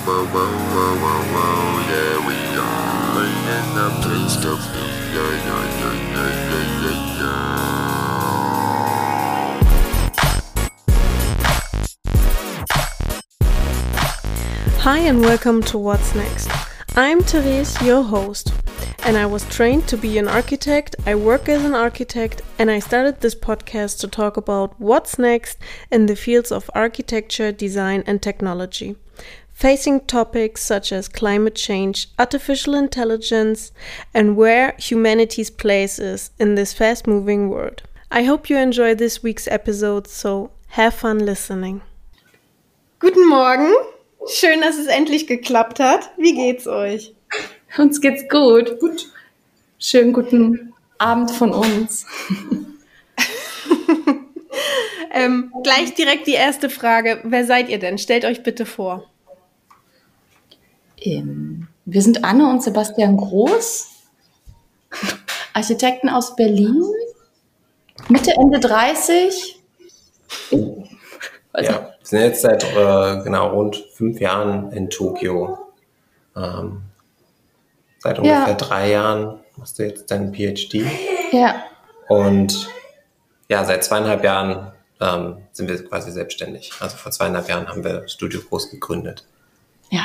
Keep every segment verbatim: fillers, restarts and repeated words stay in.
whoa, whoa, whoa, whoa, whoa, yeah, we are in the place to be, yeah, yeah, yeah, yeah, yeah, yeah. Hi and welcome to What's Next. I'm Therese, your host, and I was trained to be an architect, I work as an architect, and I started this podcast to talk about what's next in the fields of architecture, design and technology, facing topics such as climate change, artificial intelligence, and where humanity's place is in this fast-moving world. I hope you enjoy this week's episode, so have fun listening. Guten Morgen! Schön, dass es endlich geklappt hat. Wie geht's euch? Uns geht's gut. Gut. Schönen guten Abend von uns. ähm, gleich direkt die erste Frage. Wer seid ihr denn? Stellt euch bitte vor. Ähm, wir sind Anne und Sebastian Groß, Architekten aus Berlin, Mitte, Ende dreißig. Also, ja, wir sind jetzt seit äh, genau rund fünf Jahren in Tokio. Ähm, seit ungefähr ja. drei Jahren machst du jetzt deinen P H D. Ja. Und ja, seit zweieinhalb Jahren ähm, sind wir quasi selbstständig. Also vor zweieinhalb Jahren haben wir Studio Groß gegründet. Ja.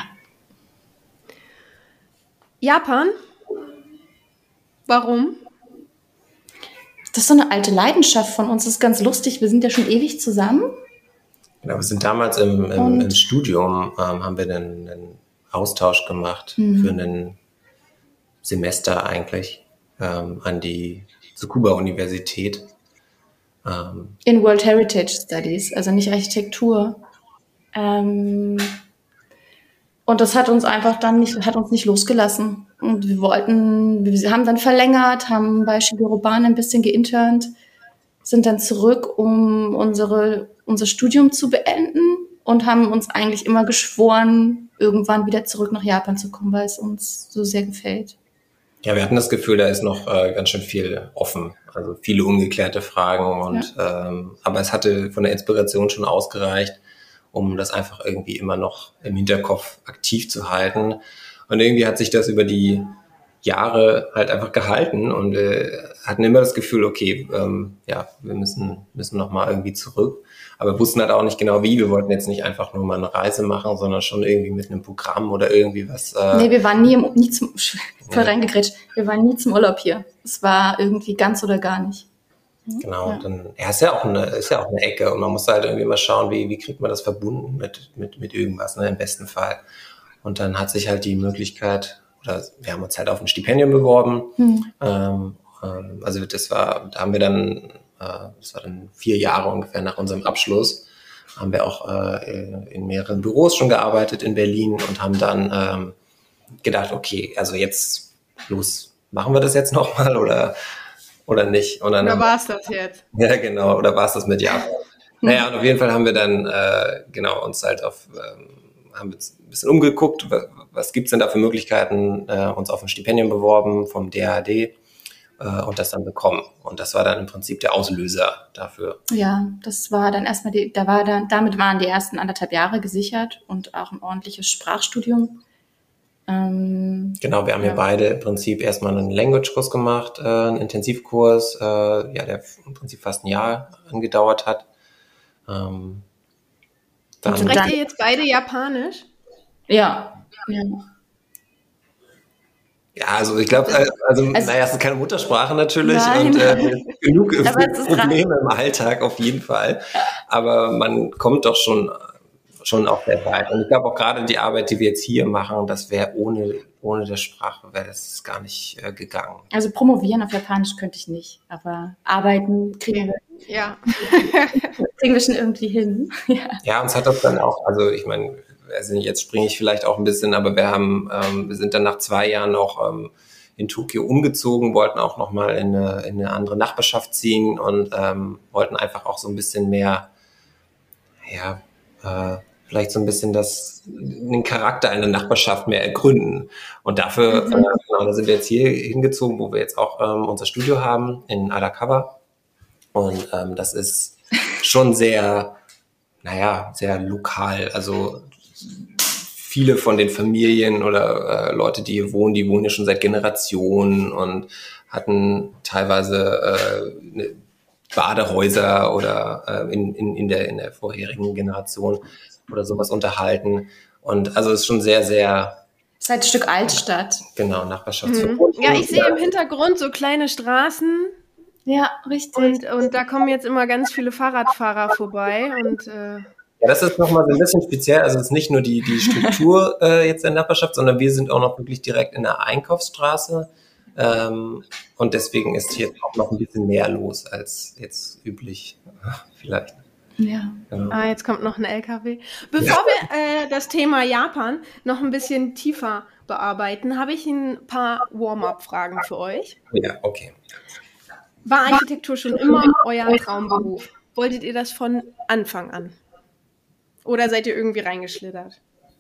Japan? Warum? Das ist so eine alte Leidenschaft von uns. Das ist ganz lustig. Wir sind ja schon ewig zusammen. Genau, wir sind damals im, im, im Studium, ähm, haben wir einen, einen Austausch gemacht mhm. für ein Semester eigentlich ähm, an die Tsukuba-Universität. Ähm, In World Heritage Studies, also nicht Architektur. Ähm, und das hat uns einfach dann nicht, hat uns nicht losgelassen. Und wir wollten, wir haben dann verlängert, haben bei Shigeru Ban ein bisschen geinternt, sind dann zurück, um unsere, unser Studium zu beenden und haben uns eigentlich immer geschworen, irgendwann wieder zurück nach Japan zu kommen, weil es uns so sehr gefällt. Ja, wir hatten das Gefühl, da ist noch äh, ganz schön viel offen, also viele ungeklärte Fragen. Und ja. ähm, aber es hatte von der Inspiration schon ausgereicht, um das einfach irgendwie immer noch im Hinterkopf aktiv zu halten. Und irgendwie hat sich das über die Jahre halt einfach gehalten und äh, hatten immer das Gefühl, okay, ähm, ja, wir müssen müssen noch mal irgendwie zurück. Aber wir wussten halt auch nicht genau wie. Wir wollten jetzt nicht einfach nur mal eine Reise machen, sondern schon irgendwie mit einem Programm oder irgendwie was. Äh, nee, wir waren nie, im, nie zum, voll ja. reingegritscht, wir waren nie zum Urlaub hier. Es war irgendwie ganz oder gar nicht. Genau, ja. dann ja, ist ja auch eine, ist ja auch eine Ecke und man muss halt irgendwie mal schauen, wie, wie kriegt man das verbunden mit, mit, mit irgendwas, ne, im besten Fall. Und dann hat sich halt die Möglichkeit, oder wir haben uns halt auf ein Stipendium beworben. Hm. Ähm, ähm, also das war, da haben wir dann, äh, das war dann vier Jahre ungefähr nach unserem Abschluss, haben wir auch äh, in mehreren Büros schon gearbeitet in Berlin und haben dann ähm, gedacht, okay, also jetzt los, machen wir das jetzt nochmal oder oder nicht? Und dann oder war es das jetzt? Ja, genau, oder war es das mit Japan? Hm. Naja, und auf jeden Fall haben wir dann äh, genau uns halt auf ähm, haben wir ein bisschen umgeguckt, was, was gibt's denn da für Möglichkeiten, äh, uns auf ein Stipendium beworben vom D A D äh, und das dann bekommen. Und das war dann im Prinzip der Auslöser dafür. Ja, das war dann erstmal, die, da war dann, damit waren die ersten anderthalb Jahre gesichert und auch ein ordentliches Sprachstudium. Ähm, genau, wir haben ja beide im Prinzip erstmal einen Language-Kurs gemacht, äh, einen Intensivkurs, äh, ja, der im Prinzip fast ein Jahr angedauert hat. Ähm, Dann Sprecht dann, ihr jetzt beide Japanisch? Ja. Ja, ja also ich glaube, also, also naja, es ist keine Muttersprache natürlich nein. und äh, genug Probleme im Alltag auf jeden Fall. Aber man kommt doch schon, schon auch sehr weit. Und ich glaube auch gerade die Arbeit, die wir jetzt hier machen, das wäre ohne, ohne der Sprache, wäre das gar nicht äh, gegangen. Also promovieren auf Japanisch könnte ich nicht, aber arbeiten kriegen wir. Ja. kriegen wir schon irgendwie hin. Ja, ja, uns hat das dann auch, also ich meine, also jetzt springe ich vielleicht auch ein bisschen, aber wir haben, ähm, wir sind dann nach zwei Jahren auch ähm, in Tokio umgezogen, wollten auch nochmal in eine, in eine andere Nachbarschaft ziehen und ähm, wollten einfach auch so ein bisschen mehr, ja, äh, vielleicht so ein bisschen das, den Charakter einer Nachbarschaft mehr ergründen. Und dafür, mhm. äh, genau, da sind wir jetzt hier hingezogen, wo wir jetzt auch ähm, unser Studio haben, in Arakawa. Und ähm, das ist schon sehr, naja, sehr lokal. Also viele von den Familien oder äh, Leute, die hier wohnen, die wohnen ja schon seit Generationen und hatten teilweise äh, eine Badehäuser oder äh, in, in, in, der, in der vorherigen Generation oder sowas unterhalten. Und also es ist schon sehr, sehr... Es ist halt ein Stück Altstadt. Genau, Nachbarschaft. Mhm. Ja, ich sehe im Hintergrund so kleine Straßen. Ja, richtig. Und, und da kommen jetzt immer ganz viele Fahrradfahrer vorbei. Und, äh ja, das ist nochmal so ein bisschen speziell. Also es ist nicht nur die, die Struktur äh, jetzt der Nachbarschaft, sondern wir sind auch noch wirklich direkt in der Einkaufsstraße. Ähm, und deswegen ist hier auch noch ein bisschen mehr los als jetzt üblich vielleicht. Ja. Genau. Ah, jetzt kommt noch ein L K W. Bevor ja. wir äh, das Thema Japan noch ein bisschen tiefer bearbeiten, habe ich ein paar Warm-up-Fragen für euch. Ja, okay. War Architektur schon immer euer Traumberuf? Wolltet ihr das von Anfang an? Oder seid ihr irgendwie reingeschlittert?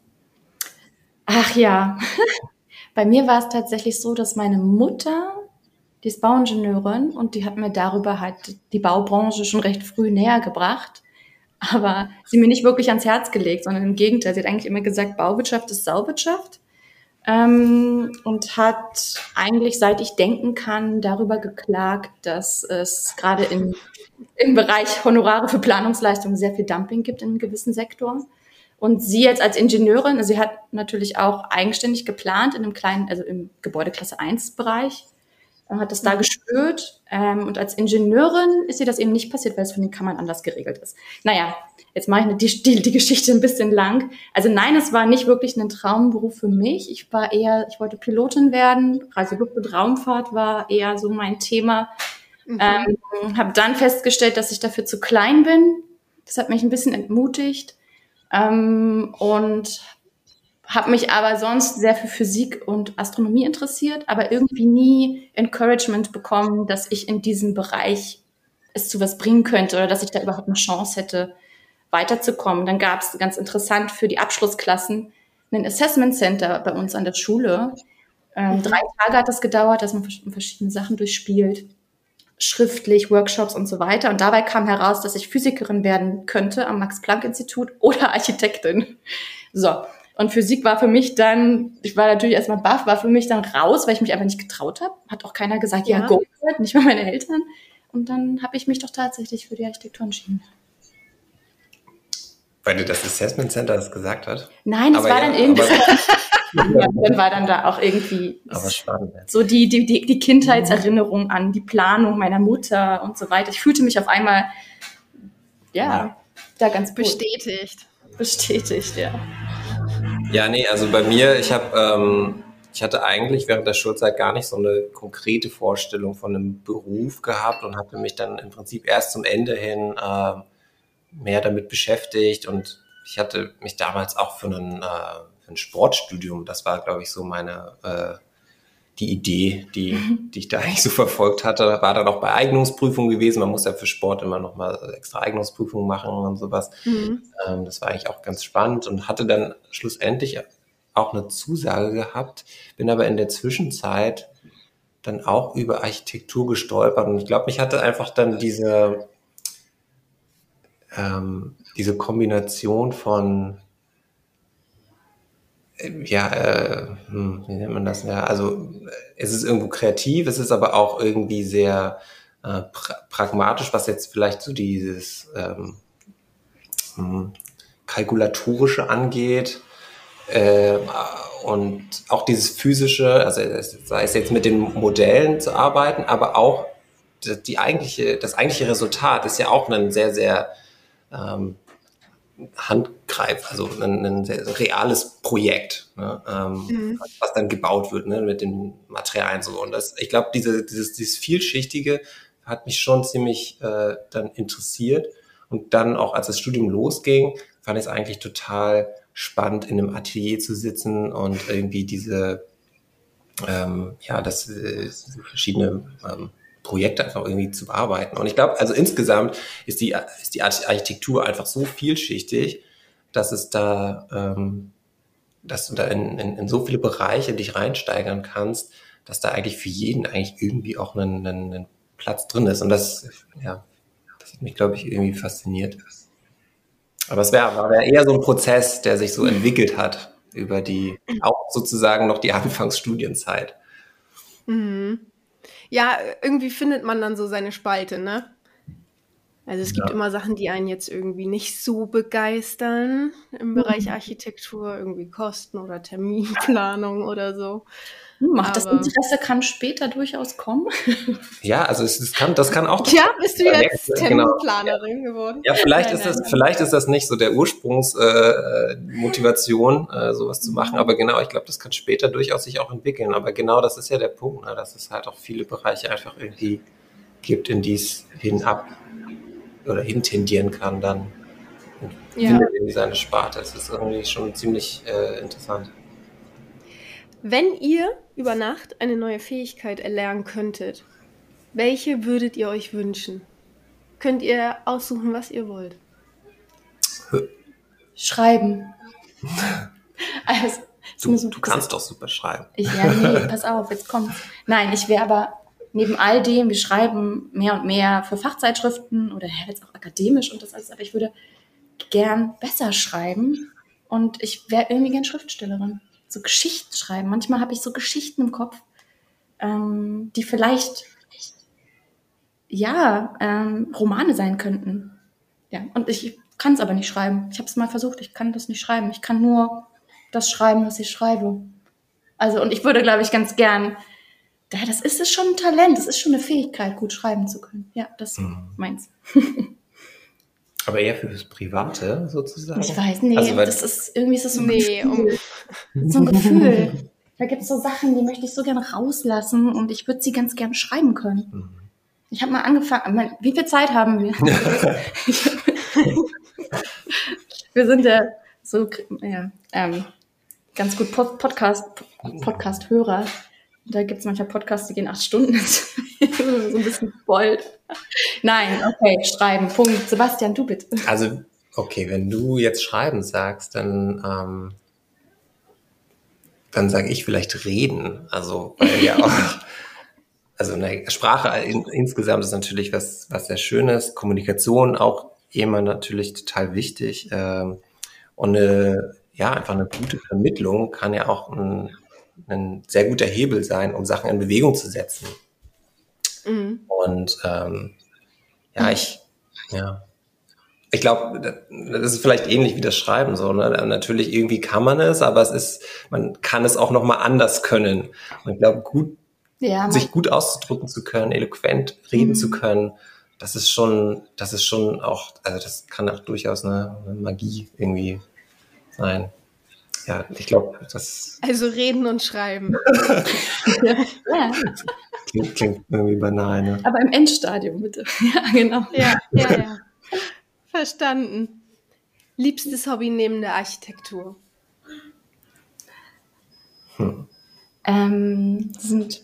Ach ja, bei mir war es tatsächlich so, dass meine Mutter, die ist Bauingenieurin und die hat mir darüber halt die Baubranche schon recht früh näher gebracht. Aber sie mir nicht wirklich ans Herz gelegt, sondern im Gegenteil. Sie hat eigentlich immer gesagt, Bauwirtschaft ist Sauwirtschaft. Ähm, und hat eigentlich, seit ich denken kann, darüber geklagt, dass es gerade im, im Bereich Honorare für Planungsleistungen sehr viel Dumping gibt in einem gewissen Sektor. Und sie jetzt als Ingenieurin, also sie hat natürlich auch eigenständig geplant in einem kleinen, also im Gebäudeklasse eins Bereich, hat das da gespürt. Ähm, und als Ingenieurin ist ihr das eben nicht passiert, weil es von den Kammern anders geregelt ist. Naja, jetzt mache ich eine, die, die, die Geschichte ein bisschen lang. Also nein, es war nicht wirklich ein Traumberuf für mich. Ich war eher, ich wollte Pilotin werden. Reiseluft- und Raumfahrt war eher so mein Thema. Mhm. Ähm, habe dann festgestellt, dass ich dafür zu klein bin. Das hat mich ein bisschen entmutigt. Ähm, und habe mich aber sonst sehr für Physik und Astronomie interessiert, aber irgendwie nie Encouragement bekommen, dass ich in diesem Bereich es zu was bringen könnte oder dass ich da überhaupt eine Chance hätte, weiterzukommen. Dann gab es ganz interessant für die Abschlussklassen ein Assessment Center bei uns an der Schule. Ähm, mhm. Drei Tage hat das gedauert, dass man verschiedene Sachen durchspielt, schriftlich, Workshops und so weiter. Und dabei kam heraus, dass ich Physikerin werden könnte am Max-Planck-Institut oder Architektin. So. Und Physik war für mich dann, ich war natürlich erstmal baff, war für mich dann raus, weil ich mich einfach nicht getraut habe. Hat auch keiner gesagt, ja, ja go, nicht mal meine Eltern. Und dann habe ich mich doch tatsächlich für die Architektur entschieden. Weil dir das Assessment Center das gesagt hat? Nein, es war ja, dann irgendwie, ja, dann war dann da auch irgendwie aber spannend, ja. so die, die, die, die Kindheitserinnerung an die Planung meiner Mutter und so weiter. Ich fühlte mich auf einmal, ja, ja. da ganz gut. Bestätigt. Bestätigt, ja. Ja, nee, also bei mir, ich habe, ähm, ich hatte eigentlich während der Schulzeit gar nicht so eine konkrete Vorstellung von einem Beruf gehabt und hatte mich dann im Prinzip erst zum Ende hin äh, mehr damit beschäftigt und ich hatte mich damals auch für, einen, äh, für ein Sportstudium, das war, glaube ich, so meine äh, die Idee, die, mhm. die ich da eigentlich so verfolgt hatte, war dann auch bei Eignungsprüfungen gewesen. Man muss ja für Sport immer noch mal extra Eignungsprüfungen machen und sowas. Mhm. Ähm, das war eigentlich auch ganz spannend und hatte dann schlussendlich auch eine Zusage gehabt, bin aber in der Zwischenzeit dann auch über Architektur gestolpert und ich glaube, mich hatte einfach dann diese, ähm, diese Kombination von ja, äh, hm, wie nennt man das? Ja, also es ist irgendwo kreativ, es ist aber auch irgendwie sehr äh, pra- pragmatisch, was jetzt vielleicht so dieses ähm, hm, Kalkulatorische angeht äh, und auch dieses Physische, also sei es jetzt mit den Modellen zu arbeiten, aber auch die eigentliche, das eigentliche Resultat ist ja auch ein sehr, sehr ähm, Handgreif, also ein, ein sehr reales Projekt, ne, ähm, mhm. was dann gebaut wird, ne, mit den Materialien so. Und das, ich glaube, diese, dieses, dieses Vielschichtige hat mich schon ziemlich äh, dann interessiert. Und dann auch, als das Studium losging, fand ich es eigentlich total spannend, in einem Atelier zu sitzen und irgendwie diese, ähm, ja, das äh, verschiedene ähm, Projekte einfach irgendwie zu bearbeiten. Und ich glaube, also insgesamt ist die, ist die Architektur einfach so vielschichtig, dass es da, ähm, dass du da in, in, in so viele Bereiche dich reinsteigern kannst, dass da eigentlich für jeden eigentlich irgendwie auch ein, ein, ein Platz drin ist. Und das, ja, das hat mich, glaube ich, irgendwie fasziniert. Aber es wäre war eher so ein Prozess, der sich so entwickelt hat über die, auch sozusagen noch die Anfangsstudienzeit. Mhm. Ja, irgendwie findet man dann so seine Spalte, ne? Also es gibt Ja. immer Sachen, die einen jetzt irgendwie nicht so begeistern im Bereich Architektur, irgendwie Kosten oder Terminplanung oder so. Ach, das Aber- Interesse kann später durchaus kommen. Ja, also es, es kann, das kann auch. Ja, bist du jetzt Genau. Terminplanerin geworden? Ja, vielleicht Nein, ist nein, das, nein. vielleicht ist das nicht so der Ursprungsmotivation, äh, Motivation, äh, sowas zu machen. Aber genau, ich glaube, das kann später durchaus sich auch entwickeln. Aber genau das ist ja der Punkt, ne, dass es halt auch viele Bereiche einfach irgendwie gibt, in die es hinab oder hintendieren kann dann. Und Ja. findet irgendwie seine Sparte. Das ist irgendwie schon ziemlich äh, interessant. Wenn ihr über Nacht eine neue Fähigkeit erlernen könntet, welche würdet ihr euch wünschen? Könnt ihr aussuchen, was ihr wollt? Schreiben. Also, Du, du kannst doch super schreiben. Ich, ja, nee, pass auf, jetzt kommt's. Nein, ich wäre aber neben all dem, wir schreiben mehr und mehr für Fachzeitschriften oder ja, jetzt auch akademisch und das alles, aber ich würde gern besser schreiben und ich wäre irgendwie gern Schriftstellerin. So Geschichten schreiben. Manchmal habe ich so Geschichten im Kopf, ähm, die vielleicht, ja, ähm, Romane sein könnten. Ja, und ich kann es aber nicht schreiben. Ich habe es mal versucht, ich kann das nicht schreiben. Ich kann nur das schreiben, was ich schreibe. Also, und ich würde, glaube ich, ganz gern, ja, das ist es schon ein Talent, das ist schon eine Fähigkeit, gut schreiben zu können. Ja, das Mhm. meins. Aber eher fürs Private sozusagen. Ich weiß, nee, Also, weil- das ist, irgendwie ist das so ein Nee, um, Gefühl. So ein Gefühl. Da gibt es so Sachen, die möchte ich so gerne rauslassen und ich würde sie ganz gerne schreiben können. Mhm. Ich habe mal angefangen, wie viel Zeit haben wir? Wir sind ja so, ja, ähm, ganz gut Pod- Podcast, Podcast-Hörer. Da gibt es manchmal Podcasts, die gehen acht Stunden. so ein bisschen spoilt. Nein, okay, schreiben, Punkt. Sebastian, du bitte. Also, okay, wenn du jetzt schreiben sagst, dann, ähm, dann sage ich vielleicht reden. Also, weil ja auch, also eine Sprache in, insgesamt ist natürlich was, was sehr Schönes. Kommunikation auch immer natürlich total wichtig. Ähm, und eine, ja, einfach eine gute Vermittlung kann ja auch ein, ein sehr guter Hebel sein, um Sachen in Bewegung zu setzen. mhm. Und ähm, ja, ich, ja, ich glaube, das ist vielleicht ähnlich wie das Schreiben so. Ne? Natürlich irgendwie kann man es, aber es ist, man kann es auch noch mal anders können. Und ich glaube, gut, Ja, sich gut auszudrücken zu können, eloquent reden Mhm. zu können, das ist schon, das ist schon auch, also das kann auch durchaus eine, eine Magie irgendwie sein. Ja, ich glaube, das Also reden und schreiben. ja, klingt, klingt irgendwie banal. Ne? aber im Endstadium bitte. Ja, genau. Ja, ja, ja. Verstanden. Liebstes Hobby neben der Architektur? Ähm, sind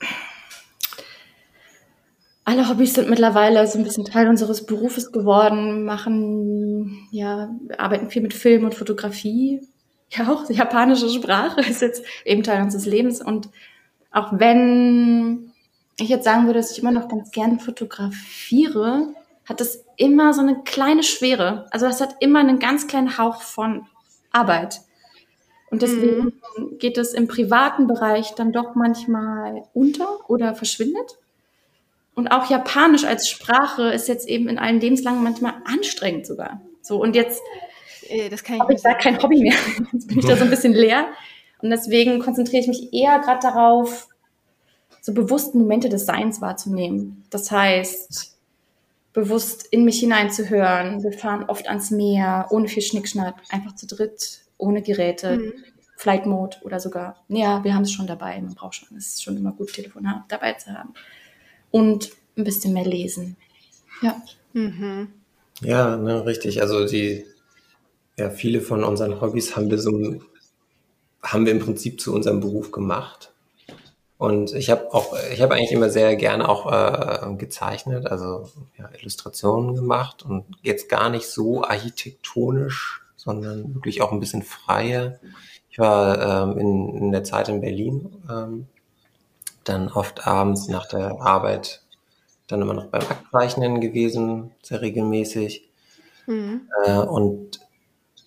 alle Hobbys sind mittlerweile so ein bisschen Teil unseres Berufes geworden, machen, ja, wir arbeiten viel mit Film und Fotografie. Ja, auch die japanische Sprache ist jetzt eben Teil unseres Lebens. Und auch wenn ich jetzt sagen würde, dass ich immer noch ganz gerne fotografiere, hat es immer so eine kleine Schwere. Also das hat immer einen ganz kleinen Hauch von Arbeit. Und deswegen geht es im privaten Bereich dann doch manchmal unter oder verschwindet. Und auch Japanisch als Sprache ist jetzt eben in allen Lebenslangen manchmal anstrengend sogar. So, und jetzt Äh, Das kann ich habe ich nicht da sagen. kein Hobby mehr. Jetzt bin ich da so ein bisschen leer. Und deswegen konzentriere ich mich eher gerade darauf, so bewusst Momente des Seins wahrzunehmen. Das heißt, bewusst in mich hineinzuhören. Wir fahren oft ans Meer, ohne viel Schnickschnack, einfach zu dritt, ohne Geräte, Mhm. Flight Mode oder sogar, ja, wir haben es schon dabei, man braucht schon, es ist schon immer gut, Telefonat dabei zu haben. Und ein bisschen mehr lesen. Ja. Mhm. Ja, ne, richtig. Also die, ja, viele von unseren Hobbys haben wir so, haben wir im Prinzip zu unserem Beruf gemacht. Und ich habe auch, ich habe eigentlich immer sehr gerne auch äh, gezeichnet, also ja, Illustrationen gemacht und jetzt gar nicht so architektonisch, sondern wirklich auch ein bisschen freier. Ich war ähm, in, in der Zeit in Berlin, ähm, dann oft abends nach der Arbeit dann immer noch beim Aktzeichnen gewesen, sehr regelmäßig. Mhm. Äh, und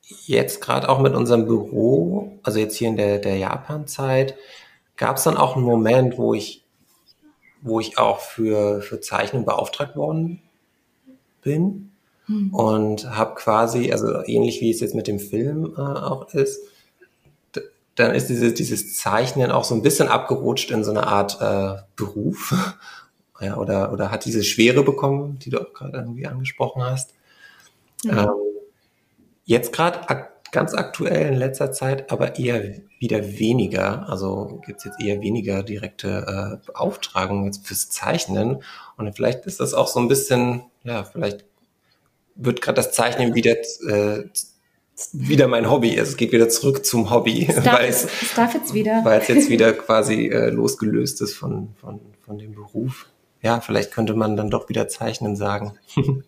jetzt gerade auch mit unserem Büro, also jetzt hier in der, der Japan-Zeit, gab es dann auch einen Moment, wo ich, wo ich auch für, für Zeichnen beauftragt worden bin hm. und habe quasi, also ähnlich wie es jetzt mit dem Film äh, auch ist, d- dann ist dieses, dieses Zeichnen auch so ein bisschen abgerutscht in so eine Art äh, Beruf. Ja, oder, oder hat diese Schwere bekommen, die du auch gerade irgendwie angesprochen hast. Mhm. Ähm, jetzt gerade ak- ganz aktuell in letzter Zeit, aber eher wieder weniger. Also gibt es jetzt eher weniger direkte äh, Beauftragungen jetzt fürs Zeichnen. Und vielleicht ist das auch so ein bisschen, ja, vielleicht wird gerade das Zeichnen wieder äh, wieder mein Hobby. Es geht wieder zurück zum Hobby. Es darf, weil es, es darf jetzt wieder. Weil es jetzt wieder quasi äh, losgelöst ist von, von, von dem Beruf. Ja, vielleicht könnte man dann doch wieder Zeichnen sagen.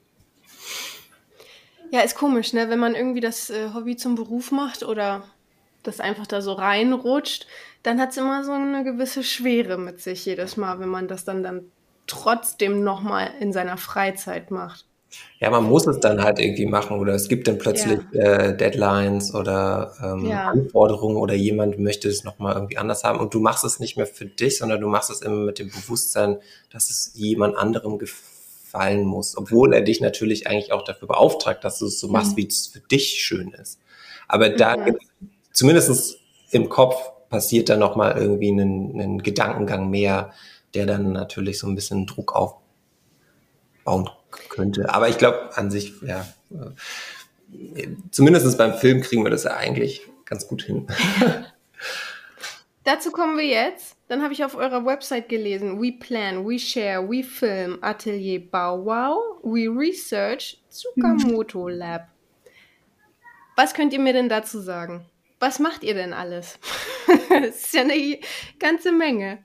Ja, ist komisch, ne? Wenn man irgendwie das äh, Hobby zum Beruf macht oder das einfach da so reinrutscht, dann hat es immer so eine gewisse Schwere mit sich jedes Mal, wenn man das dann, dann trotzdem nochmal in seiner Freizeit macht. Ja, man muss es dann halt irgendwie machen oder es gibt dann plötzlich ja. äh, Deadlines oder ähm, ja. Anforderungen oder jemand möchte es nochmal irgendwie anders haben und du machst es nicht mehr für dich, sondern du machst es immer mit dem Bewusstsein, dass es jemand anderem gefallen muss, obwohl er dich natürlich eigentlich auch dafür beauftragt, dass du es so machst, mhm. wie es für dich schön ist. Aber da mhm. gibt zumindest im Kopf passiert dann nochmal irgendwie einen, einen Gedankengang mehr, der dann natürlich so ein bisschen Druck aufbauen könnte. Aber ich glaube an sich, ja, äh, zumindest beim Film kriegen wir das ja eigentlich ganz gut hin. Dazu kommen wir jetzt. Dann habe ich auf eurer Website gelesen, we plan, we share, we film, Atelier Bauwau, we research, Tsukamoto Lab. Was könnt ihr mir denn dazu sagen? Was macht ihr denn alles? Das ist ja eine ganze Menge.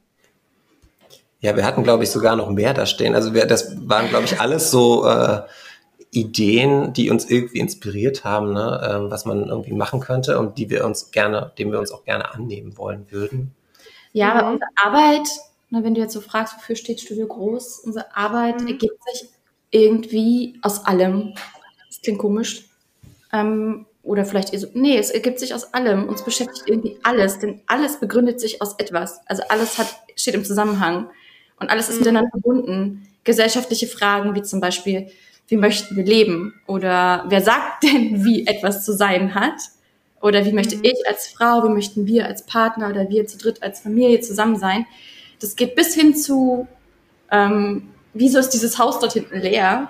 Ja, wir hatten, glaube ich, sogar noch mehr da stehen. Also wir, das waren, glaube ich, alles so äh, Ideen, die uns irgendwie inspiriert haben, ne? ähm, was man irgendwie machen könnte und die wir uns gerne, dem wir uns auch gerne annehmen wollen würden. Ja, aber unsere Arbeit, na, wenn du jetzt so fragst, wofür steht Studio Groß, unsere Arbeit mhm. ergibt sich irgendwie aus allem. Das klingt komisch. Ähm, oder vielleicht, so, nee, es ergibt sich aus allem. Uns beschäftigt irgendwie alles, denn alles begründet sich aus etwas. Also alles hat, steht im Zusammenhang. Und alles ist miteinander verbunden. Gesellschaftliche Fragen wie zum Beispiel, wie möchten wir leben? Oder wer sagt denn, wie etwas zu sein hat? Oder wie möchte ich als Frau, wie möchten wir als Partner oder wir zu dritt als Familie zusammen sein? Das geht bis hin zu, ähm, wieso ist dieses Haus dort hinten leer?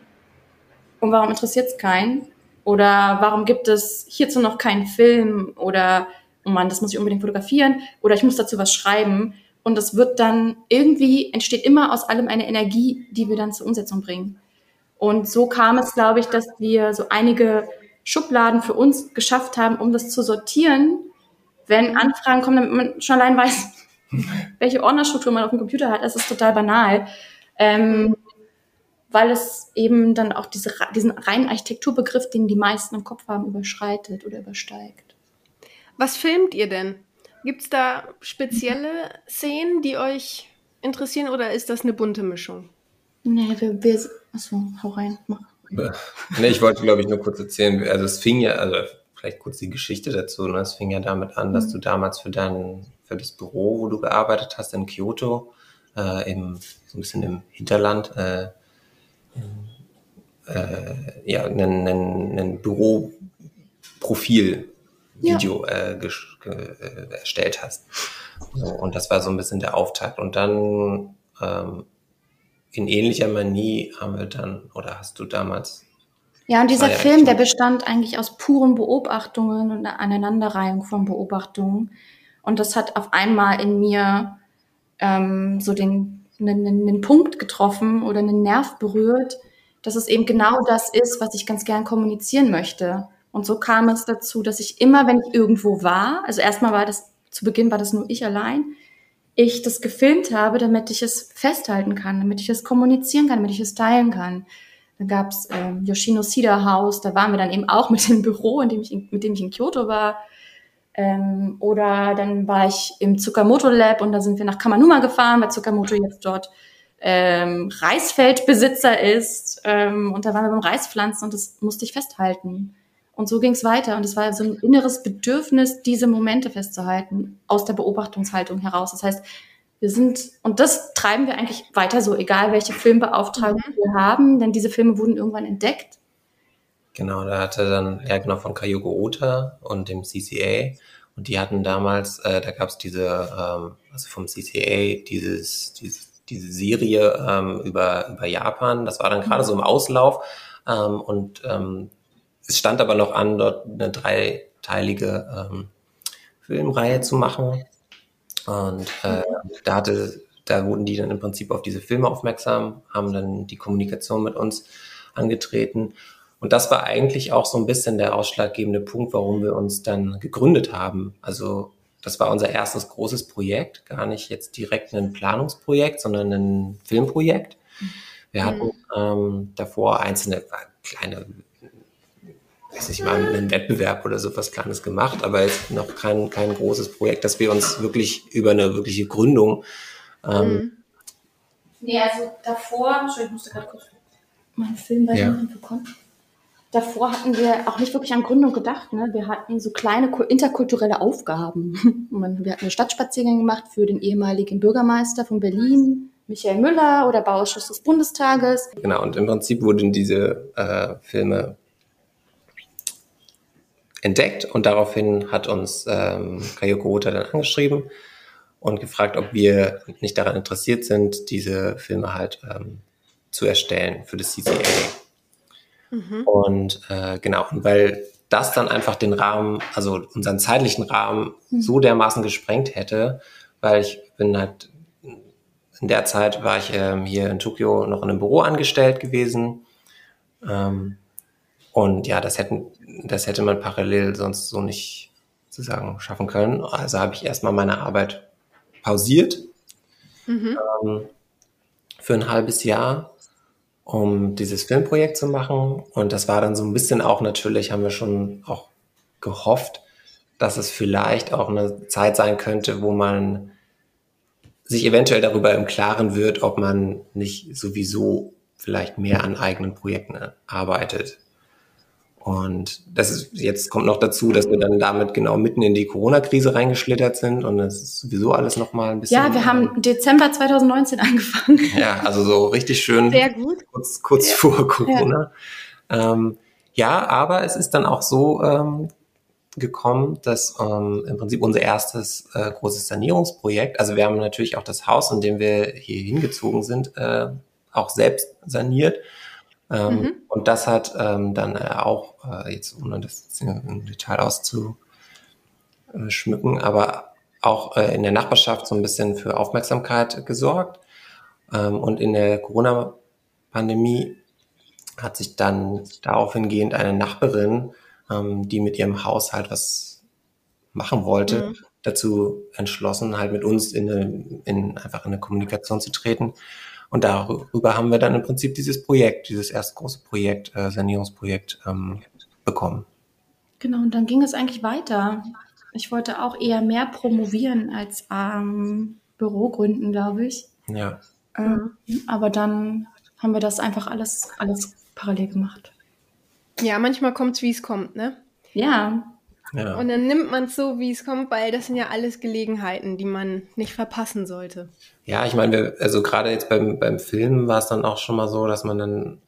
Und warum interessiert es keinen? Oder warum gibt es hierzu noch keinen Film? Oder, oh Mann, das muss ich unbedingt fotografieren. Oder ich muss dazu was schreiben. Und das wird dann irgendwie, entsteht immer aus allem eine Energie, die wir dann zur Umsetzung bringen. Und so kam es, glaube ich, dass wir so einige Schubladen für uns geschafft haben, um das zu sortieren. Wenn Anfragen kommen, damit man schon allein weiß, welche Ordnerstruktur man auf dem Computer hat. Das ist total banal. Ähm, weil es eben dann auch diese, diesen reinen Architekturbegriff, den die meisten im Kopf haben, überschreitet oder übersteigt. Was filmt ihr denn? Gibt es da spezielle Szenen, die euch interessieren oder ist das eine bunte Mischung? Nee, wir, wir achso, hau rein, mach. Nee, ich wollte, glaube ich, nur kurz erzählen, also es fing ja, also vielleicht kurz die Geschichte dazu, ne? Es fing ja damit an, dass mhm. du damals für dein, für das Büro, wo du gearbeitet hast in Kyoto, äh, im, so ein bisschen im Hinterland, äh, äh, ja, ein, ein, ein Büroprofil Video ja. äh, ges- ge- äh, erstellt hast. So, und das war so ein bisschen der Auftakt. Und dann ähm, in ähnlicher Manie haben wir dann, oder hast du damals... Ja, und dieser Film, der bestand eigentlich aus puren Beobachtungen und einer Aneinanderreihung von Beobachtungen. Und das hat auf einmal in mir ähm, so den, einen, einen Punkt getroffen oder einen Nerv berührt, dass es eben genau das ist, was ich ganz gern kommunizieren möchte. Und so kam es dazu, dass ich immer, wenn ich irgendwo war, also erstmal war das, zu Beginn war das nur ich allein, ich das gefilmt habe, damit ich es festhalten kann, damit ich es kommunizieren kann, damit ich es teilen kann. Da gab es ähm, Yoshino Cedar House, da waren wir dann eben auch mit dem Büro, in dem ich in, mit dem ich in Kyoto war. Ähm, oder dann war ich im Tsukamoto Lab und da sind wir nach Kamanuma gefahren, weil Tsukamoto jetzt dort ähm, Reisfeldbesitzer ist. Ähm, und da waren wir beim Reispflanzen und das musste ich festhalten. Und so ging es weiter. Und es war so ein inneres Bedürfnis, diese Momente festzuhalten, aus der Beobachtungshaltung heraus. Das heißt, wir sind, und das treiben wir eigentlich weiter so, egal welche Filmbeauftragung mhm. wir haben, denn diese Filme wurden irgendwann entdeckt. Genau, da hatte dann, ja genau, von Kayoko Ota und dem C C A. Und die hatten damals, äh, da gab es diese, ähm, also vom C C A, dieses, dieses, diese Serie ähm, über, über Japan. Das war dann gerade mhm. so im Auslauf. Ähm, und ähm, es stand aber noch an, dort eine dreiteilige ähm, Filmreihe zu machen. Und äh, da hatte, da wurden die dann im Prinzip auf diese Filme aufmerksam, haben dann die Kommunikation mit uns angetreten. Und das war eigentlich auch so ein bisschen der ausschlaggebende Punkt, warum wir uns dann gegründet haben. Also das war unser erstes großes Projekt, gar nicht jetzt direkt ein Planungsprojekt, sondern ein Filmprojekt. Wir hatten ähm, davor einzelne kleine, weiß nicht mal, einen Wettbewerb oder so was Kleines gemacht, aber jetzt noch kein, kein großes Projekt, dass wir uns wirklich über eine wirkliche Gründung ähm, mhm. Nee, also davor, Entschuldigung, ich musste gerade kurz meinen Film bei Ja. jemandem bekommen. Davor hatten wir auch nicht wirklich an Gründung gedacht. Ne? Wir hatten so kleine ko- interkulturelle Aufgaben. Man- Wir hatten einen Stadtspaziergang gemacht für den ehemaligen Bürgermeister von Berlin, Michael Müller, oder Bauausschuss des Bundestages. Genau, und im Prinzip wurden diese äh, Filme entdeckt und daraufhin hat uns ähm, Kayoko Ota dann angeschrieben und gefragt, ob wir nicht daran interessiert sind, diese Filme halt ähm, zu erstellen für das C C A. Mhm. Und äh, genau, und weil das dann einfach den Rahmen, also unseren zeitlichen Rahmen mhm. so dermaßen gesprengt hätte, weil ich bin halt, in der Zeit war ich ähm, hier in Tokio noch in einem Büro angestellt gewesen. Ähm, und ja, das hätten, das hätte man parallel sonst so nicht sozusagen schaffen können. Also habe ich erstmal meine Arbeit pausiert mhm. ähm, für ein halbes Jahr, um dieses Filmprojekt zu machen. Und das war dann so ein bisschen auch natürlich, haben wir schon auch gehofft, dass es vielleicht auch eine Zeit sein könnte, wo man sich eventuell darüber im Klaren wird, ob man nicht sowieso vielleicht mehr an eigenen Projekten arbeitet. Und das ist, jetzt kommt noch dazu, dass wir dann damit genau mitten in die Corona-Krise reingeschlittert sind und das ist sowieso alles nochmal ein bisschen... Ja, wir haben Dezember zwanzig neunzehn angefangen. Ja, also so richtig schön Sehr gut. kurz, kurz ja. vor Corona. Ja. Ähm, ja, aber es ist dann auch so ähm, gekommen, dass ähm, im Prinzip unser erstes äh, großes Sanierungsprojekt, also wir haben natürlich auch das Haus, in dem wir hier hingezogen sind, äh, auch selbst saniert. Ähm, mhm. Und das hat ähm, dann äh, auch, äh, jetzt ohne das im Detail auszuschmücken, aber auch äh, in der Nachbarschaft so ein bisschen für Aufmerksamkeit gesorgt. Ähm, und in der Corona-Pandemie hat sich dann darauf hingehend eine Nachbarin, ähm, die mit ihrem Haushalt was machen wollte, mhm. dazu entschlossen, halt mit uns in, eine, in einfach in eine Kommunikation zu treten. Und darüber haben wir dann im Prinzip dieses Projekt, dieses erste große Projekt, äh, Sanierungsprojekt ähm, bekommen. Genau, und dann ging es eigentlich weiter. Ich wollte auch eher mehr promovieren als ähm, Büro gründen, glaube ich. Ja. Ähm, aber dann haben wir das einfach alles, alles parallel gemacht. Ja, manchmal kommt es, wie es kommt, ne? Ja. Ja. Und dann nimmt man es so, wie es kommt, weil das sind ja alles Gelegenheiten, die man nicht verpassen sollte. Ja, ich meine, wir, also gerade jetzt beim, beim Film war es dann auch schon mal so, dass man dann,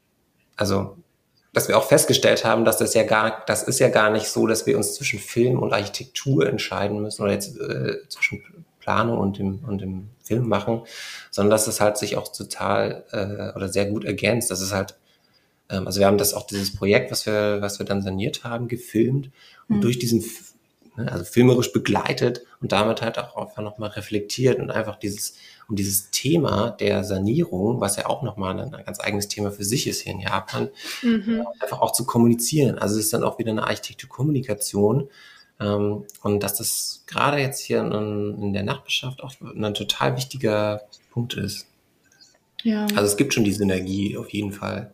also, dass wir auch festgestellt haben, dass das ja gar, das ist ja gar nicht so, dass wir uns zwischen Film und Architektur entscheiden müssen oder jetzt äh, zwischen Planung und dem, und dem Film machen, sondern dass es halt sich auch total äh, oder sehr gut ergänzt. Das ist halt, ähm, also wir haben das auch dieses Projekt, was wir, was wir dann saniert haben, gefilmt und mhm. durch diesen, ne, also filmerisch begleitet und damit halt auch einfach nochmal reflektiert und einfach dieses, um dieses Thema der Sanierung, was ja auch nochmal ein, ein ganz eigenes Thema für sich ist hier in Japan, mhm. äh, einfach auch zu kommunizieren. Also es ist dann auch wieder eine Architekturkommunikation, ähm, und dass das gerade jetzt hier in, in der Nachbarschaft auch ein total wichtiger Punkt ist. Ja. Also es gibt schon die Synergie auf jeden Fall.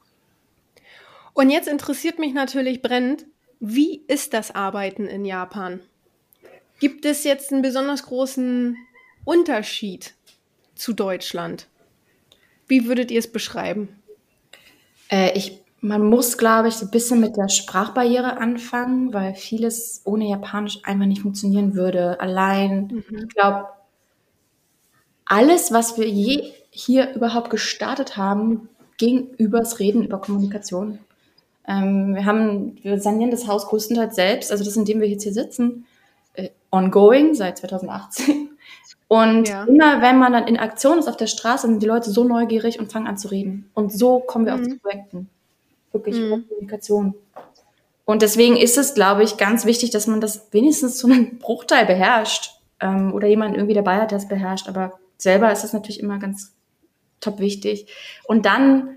Und jetzt interessiert mich natürlich brennend, wie ist das Arbeiten in Japan? Gibt es jetzt einen besonders großen Unterschied zu Deutschland? Wie würdet ihr es beschreiben? Äh, ich Man muss, glaube ich, so ein bisschen mit der Sprachbarriere anfangen, weil vieles ohne Japanisch einfach nicht funktionieren würde. Allein, mhm. ich glaube, alles, was wir je hier überhaupt gestartet haben, ging übers Reden, über Kommunikation. Ähm, wir haben, wir sanieren das Haus größtenteils selbst, also das, in dem wir jetzt hier sitzen, äh, ongoing seit zweitausendachtzehn. Und ja. immer, wenn man dann in Aktion ist auf der Straße, sind die Leute so neugierig und fangen an zu reden. Und so kommen wir mhm. auch zu Projekten. Wirklich mhm. über Kommunikation. Und deswegen ist es, glaube ich, ganz wichtig, dass man das wenigstens zu einem Bruchteil beherrscht. Ähm, oder jemanden irgendwie dabei hat, der es beherrscht. Aber selber ist das natürlich immer ganz top wichtig. Und dann,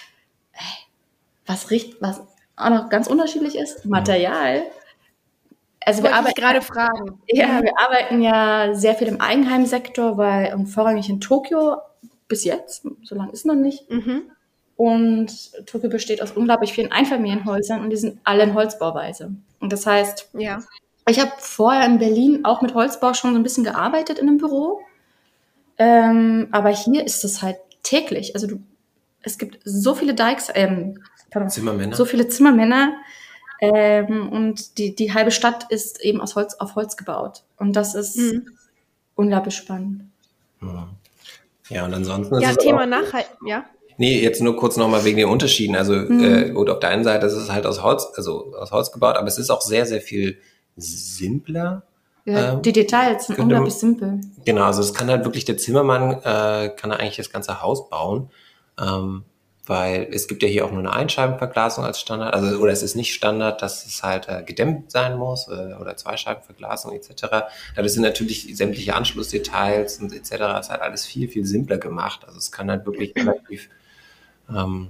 was, richt, was auch noch ganz unterschiedlich ist, Material. Also wir arbeiten gerade fragen. Ja, wir arbeiten ja sehr viel im Eigenheimsektor, weil und vorrangig in Tokio bis jetzt, so lange ist es noch nicht. Mhm. Und Tokio besteht aus unglaublich vielen Einfamilienhäusern und die sind alle in Holzbauweise. Und das heißt, ja. ich habe vorher in Berlin auch mit Holzbau schon so ein bisschen gearbeitet in einem Büro. Ähm, aber hier ist es halt täglich. Also du, es gibt so viele Dykes, ähm, pardon, Zimmermänner. so viele Zimmermänner. Ähm, und die, die halbe Stadt ist eben aus Holz, auf Holz gebaut. Und das ist mhm. unglaublich spannend. Ja, und ansonsten ist ja, es Thema auch, Nachhalt, ja. Nee, jetzt nur kurz nochmal wegen den Unterschieden. Also mhm. äh, gut, auf der einen Seite ist es halt aus Holz, also aus Holz gebaut, aber es ist auch sehr, sehr viel simpler. Ja, ähm, die Details sind könnte, unglaublich simpel. Genau, also es kann halt wirklich der Zimmermann, äh, kann eigentlich das ganze Haus bauen. Ähm, weil es gibt ja hier auch nur eine Einscheibenverglasung als Standard, also oder es ist nicht Standard, dass es halt äh, gedämmt sein muss äh, oder Zweischeibenverglasung et cetera. Dadurch sind natürlich sämtliche Anschlussdetails und et cetera. ist halt alles viel, viel simpler gemacht. Also es kann halt wirklich relativ ähm,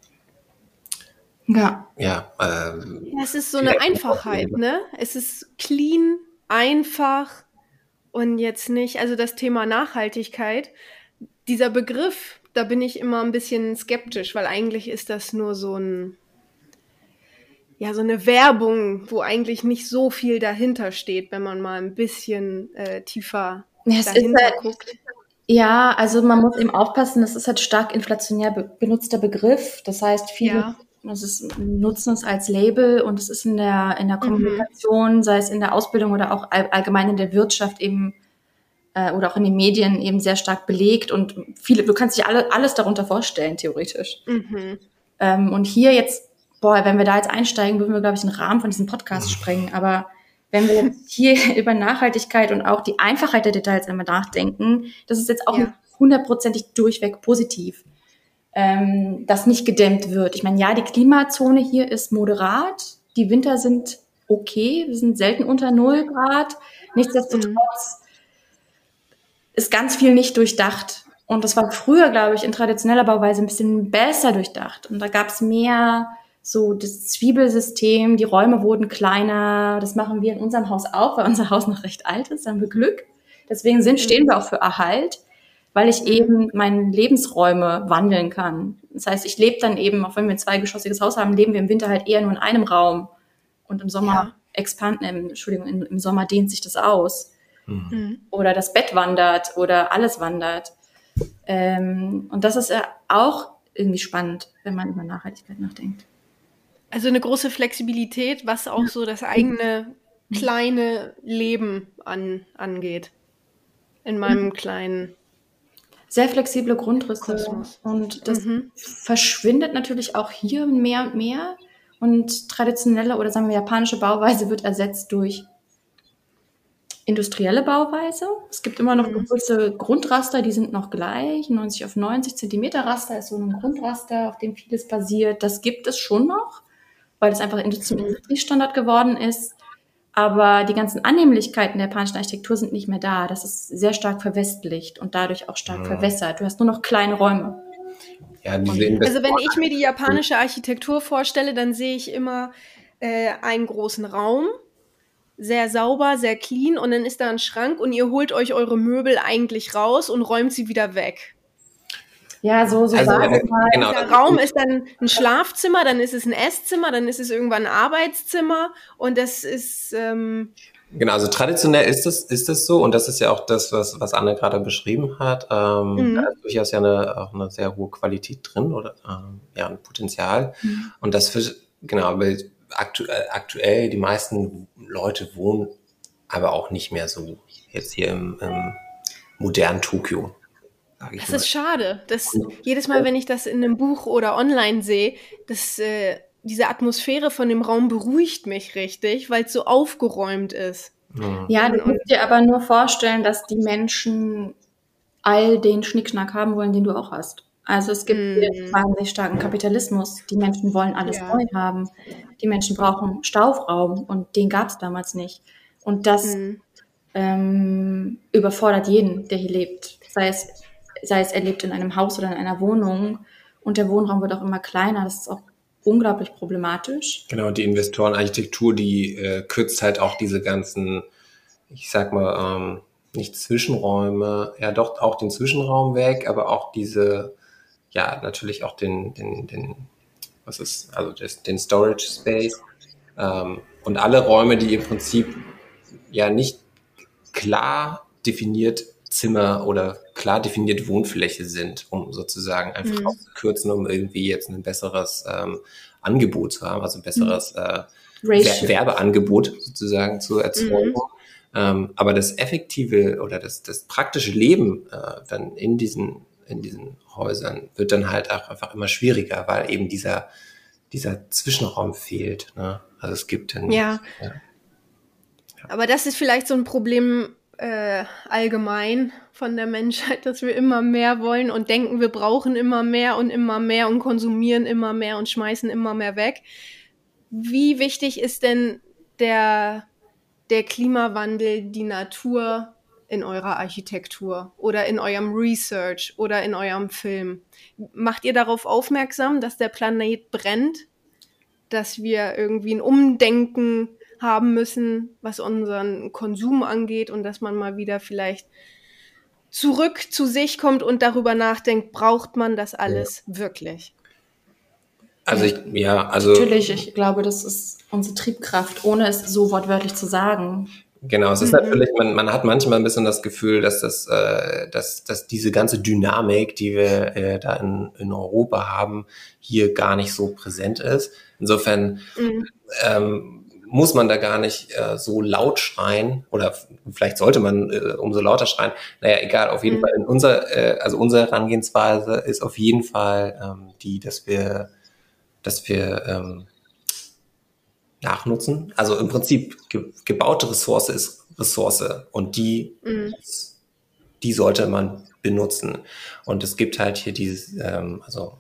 ja, ja, ähm, ja, es ist so eine Einfachheit, ne? Es ist clean, einfach und jetzt nicht, also das Thema Nachhaltigkeit, dieser Begriff, da bin ich immer ein bisschen skeptisch, weil eigentlich ist das nur so ein, ja, so eine Werbung, wo eigentlich nicht so viel dahinter steht, wenn man mal ein bisschen äh, tiefer ja, es dahinter ist halt, guckt. Ja, also man muss eben aufpassen, das ist halt stark inflationär be- benutzter Begriff. Das heißt, viele Ja. das ist, nutzen es als Label und es ist in der, in der Kommunikation, mhm. sei es in der Ausbildung oder auch all, allgemein in der Wirtschaft eben oder auch in den Medien eben sehr stark belegt und viele, du kannst dich alle, alles darunter vorstellen, theoretisch. Mhm. Ähm, und hier jetzt, boah, wenn wir da jetzt einsteigen, würden wir, glaube ich, den Rahmen von diesem Podcast sprengen. Aber wenn wir jetzt hier über Nachhaltigkeit und auch die Einfachheit der Details einmal nachdenken, das ist jetzt auch ja. hundertprozentig durchweg positiv, ähm, dass nicht gedämmt wird. Ich meine, ja, die Klimazone hier ist moderat, die Winter sind okay, wir sind selten unter null Grad, nichtsdestotrotz mhm. ist ganz viel nicht durchdacht. Und das war früher, glaube ich, in traditioneller Bauweise ein bisschen besser durchdacht. Und da gab es mehr so das Zwiebelsystem, die Räume wurden kleiner. Das machen wir in unserem Haus auch, weil unser Haus noch recht alt ist, da haben wir Glück. Deswegen sind, stehen wir auch für Erhalt, weil ich eben meine Lebensräume wandeln kann. Das heißt, ich lebe dann eben, auch wenn wir ein zweigeschossiges Haus haben, leben wir im Winter halt eher nur in einem Raum. Und im Sommer, ja. expand, äh, Entschuldigung, im, im Sommer dehnt sich das aus. Mhm. Oder das Bett wandert oder alles wandert. Ähm, und das ist ja auch irgendwie spannend, wenn man über Nachhaltigkeit nachdenkt. Also eine große Flexibilität, was auch so das eigene kleine Leben an, angeht. In meinem mhm. kleinen sehr flexible Grundrisse. Kosmos. Und das mhm. verschwindet natürlich auch hier mehr und mehr. Und traditionelle oder sagen wir japanische Bauweise wird ersetzt durch industrielle Bauweise. Es gibt immer noch mhm. gewisse Grundraster, die sind noch gleich. neunzig auf neunzig Zentimeter Raster ist so ein Grundraster, auf dem vieles basiert. Das gibt es schon noch, weil es einfach zum Industriestandard geworden ist. Aber die ganzen Annehmlichkeiten der japanischen Architektur sind nicht mehr da. Das ist sehr stark verwestlicht und dadurch auch stark mhm. verwässert. Du hast nur noch kleine Räume. Ja, diese also wenn ich mir die japanische Architektur vorstelle, dann sehe ich immer äh, einen großen Raum, sehr sauber, sehr clean und dann ist da ein Schrank und ihr holt euch eure Möbel eigentlich raus und räumt sie wieder weg. Ja, so, so also, war äh, es mal. genau. Der Raum ist dann ein Schlafzimmer, dann ist es ein Esszimmer, dann ist es irgendwann ein Arbeitszimmer und das ist, ähm, Genau, also traditionell ist es ist es so und das ist ja auch das, was was Anne gerade beschrieben hat. Ähm, mhm. Da ist durchaus ja eine, auch eine sehr hohe Qualität drin oder ähm, ja ein Potenzial. Mhm. Und das für genau, weil aktuell aktuell die meisten Leute wohnen aber auch nicht mehr so jetzt hier im, im modernen Tokio. Das mal. Ist schade. Das, jedes Mal, wenn ich das in einem Buch oder online sehe, das äh, diese Atmosphäre von dem Raum beruhigt mich richtig, weil es so aufgeräumt ist. Ja, du musst dir aber nur vorstellen, dass die Menschen all den Schnickschnack haben wollen, den du auch hast. Also es gibt mm. einen wahnsinnig starken Kapitalismus. Die Menschen wollen alles ja. neu haben. Die Menschen brauchen Stauraum und den gab es damals nicht. Und das mm. ähm, überfordert jeden, der hier lebt. Sei es, sei es er lebt in einem Haus oder in einer Wohnung und der Wohnraum wird auch immer kleiner. Das ist auch unglaublich problematisch. Genau, die Investorenarchitektur, die äh, kürzt halt auch diese ganzen, ich sag mal, ähm, nicht Zwischenräume, ja doch auch den Zwischenraum weg, aber auch diese, ja natürlich auch den, den, den was ist, also das, den Storage Space ähm, und alle Räume, die im Prinzip ja nicht klar definiert Zimmer oder klar definiert Wohnfläche sind, um sozusagen einfach mhm. auszukürzen, um irgendwie jetzt ein besseres ähm, Angebot zu haben, also ein besseres äh, Wer- Werbeangebot sozusagen zu erzeugen. Mhm. Ähm, aber das effektive oder das, das praktische Leben äh, dann in diesen, in diesen Häusern wird dann halt auch einfach immer schwieriger, weil eben dieser, dieser Zwischenraum fehlt. Ne? Also es gibt dann... Ja. Ja. ja. Aber das ist vielleicht so ein Problem äh, allgemein von der Menschheit, dass wir immer mehr wollen und denken, wir brauchen immer mehr und immer mehr und konsumieren immer mehr und schmeißen immer mehr weg. Wie wichtig ist denn der, der Klimawandel, die Natur in eurer Architektur oder in eurem Research oder in eurem Film? Macht ihr darauf aufmerksam, dass der Planet brennt, dass wir irgendwie ein Umdenken haben müssen, was unseren Konsum angeht und dass man mal wieder vielleicht zurück zu sich kommt und darüber nachdenkt, braucht man das alles ja. wirklich? Also ich, ja, also... Natürlich, ich glaube, das ist unsere Triebkraft, ohne es so wortwörtlich zu sagen. Genau, es ist mhm. natürlich, man, man hat manchmal ein bisschen das Gefühl, dass das, äh, dass, dass diese ganze Dynamik, die wir äh, da in, in Europa haben, hier gar nicht so präsent ist. Insofern mhm. ähm, muss man da gar nicht äh, so laut schreien oder vielleicht sollte man äh, umso lauter schreien. Naja, egal, auf jeden mhm. Fall in unser, äh, also unsere Herangehensweise ist auf jeden Fall ähm, die, dass wir, dass wir ähm, nachnutzen. Also im Prinzip ge- gebaute Ressource ist Ressource und die, mhm. die sollte man benutzen. Und es gibt halt hier dieses, ähm, also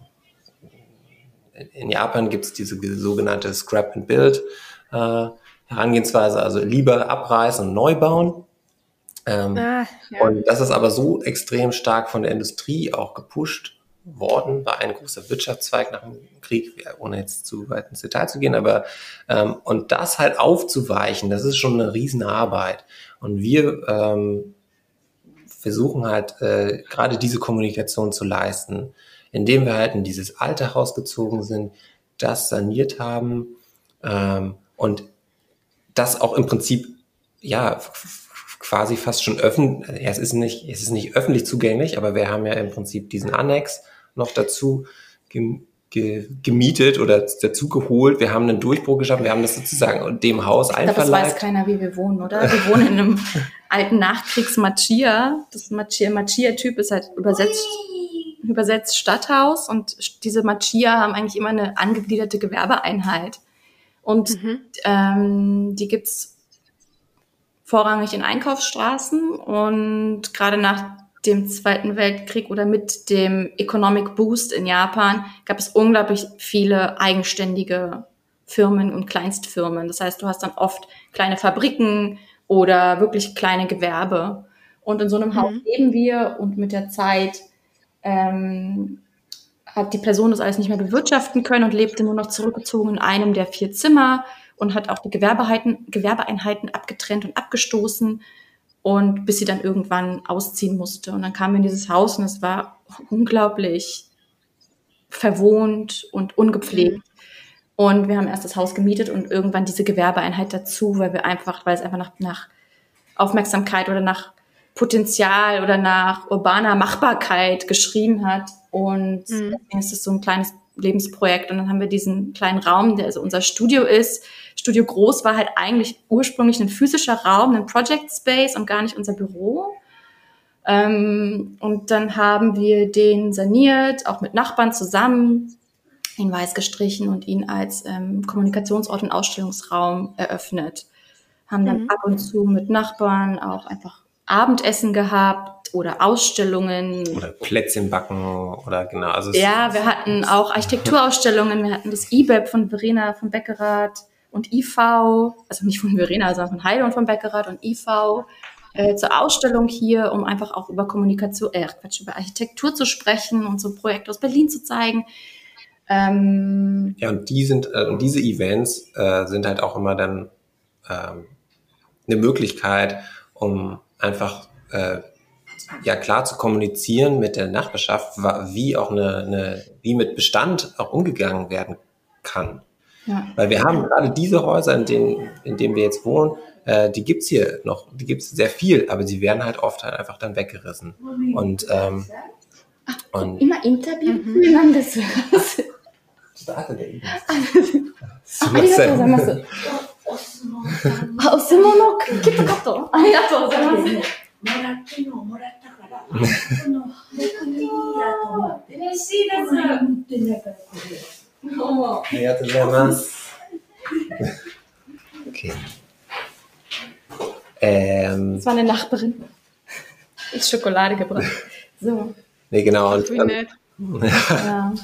in Japan gibt es diese sogenannte Scrap and Build äh, Herangehensweise, also lieber abreißen und neu bauen. Ähm, ah, ja. Und das ist aber so extrem stark von der Industrie auch gepusht worden, war ein großer Wirtschaftszweig nach dem Krieg, ohne jetzt zu weit ins Detail zu gehen, aber ähm, und das halt aufzuweichen, das ist schon eine Riesenarbeit. Und wir ähm, versuchen halt äh, gerade diese Kommunikation zu leisten, indem wir halt in dieses alte Haus gezogen sind, das saniert haben ähm, und das auch im Prinzip ja f- quasi fast schon öffentlich, ja, es ist nicht, es ist nicht öffentlich zugänglich, aber wir haben ja im Prinzip diesen Annex noch dazu gem- ge- gemietet oder dazu geholt. Wir haben einen Durchbruch geschaffen, wir haben das sozusagen dem Haus einverleibt. Ich glaube, das weiß keiner, wie wir wohnen, oder? Wir wohnen in einem alten Nachkriegs-Macia. Das Macia-Typ ist halt übersetzt übersetzt Stadthaus und diese Macia haben eigentlich immer eine angegliederte Gewerbeeinheit. Und mhm. ähm, die gibt's vorrangig in Einkaufsstraßen und gerade nach dem Zweiten Weltkrieg oder mit dem Economic Boost in Japan gab es unglaublich viele eigenständige Firmen und Kleinstfirmen. Das heißt, du hast dann oft kleine Fabriken oder wirklich kleine Gewerbe. Und in so einem mhm. Haus leben wir und mit der Zeit ähm, hat die Person das alles nicht mehr bewirtschaften können und lebte nur noch zurückgezogen in einem der vier Zimmer und hat auch die Gewerbeeinheiten, Gewerbeeinheiten abgetrennt und abgestoßen und bis sie dann irgendwann ausziehen musste. Und dann kam wir in dieses Haus und es war unglaublich verwohnt und ungepflegt. Mhm. Und wir haben erst das Haus gemietet und irgendwann diese Gewerbeeinheit dazu, weil wir einfach, weil es einfach nach, nach Aufmerksamkeit oder nach Potenzial oder nach urbaner Machbarkeit geschrien hat. Und mhm. deswegen ist es so ein kleines Lebensprojekt. Und dann haben wir diesen kleinen Raum, der also unser Studio ist. Studio Groß war halt eigentlich ursprünglich ein physischer Raum, ein Project Space und gar nicht unser Büro. Ähm, und dann haben wir den saniert, auch mit Nachbarn zusammen, ihn weiß gestrichen und ihn als ähm, Kommunikationsort und Ausstellungsraum eröffnet. Haben dann mhm. ab und zu mit Nachbarn auch einfach Abendessen gehabt oder Ausstellungen. Oder Plätzchen backen oder genau. Also ja, wir hatten auch Architekturausstellungen. Wir hatten das I B E P von Verena von Beckerath und I V, also nicht von Verena, sondern von Heide und von Beckerath und I V, äh, zur Ausstellung hier, um einfach auch über Kommunikation, äh, Quatsch, über Architektur zu sprechen und so ein Projekt aus Berlin zu zeigen. Ähm, ja, und die sind, äh, und diese Events äh, sind halt auch immer dann ähm, eine Möglichkeit, um einfach äh, ja klar zu kommunizieren mit der Nachbarschaft, wie auch eine, eine wie mit Bestand auch umgegangen werden kann. Ja. Weil wir haben gerade diese Häuser, in denen, in denen wir jetzt wohnen, äh, die gibt's hier noch, die gibt's sehr viel, aber sie werden halt oft halt einfach dann weggerissen. Und ähm, Ach, und immer Interview mhm. das Starke der Events. ありがとうございます。あ、お相撲のキットカット。ありがとうございます。もらってのもらったから。この僕にいいやと思って。嬉しいです。持ってないからこれ。どうも。 ありがとうございます。Okay. Ähm, das war eine Nachbarin. Ich Schokolade gebracht. So. Nee, genau. Und, Wie nett. Ja.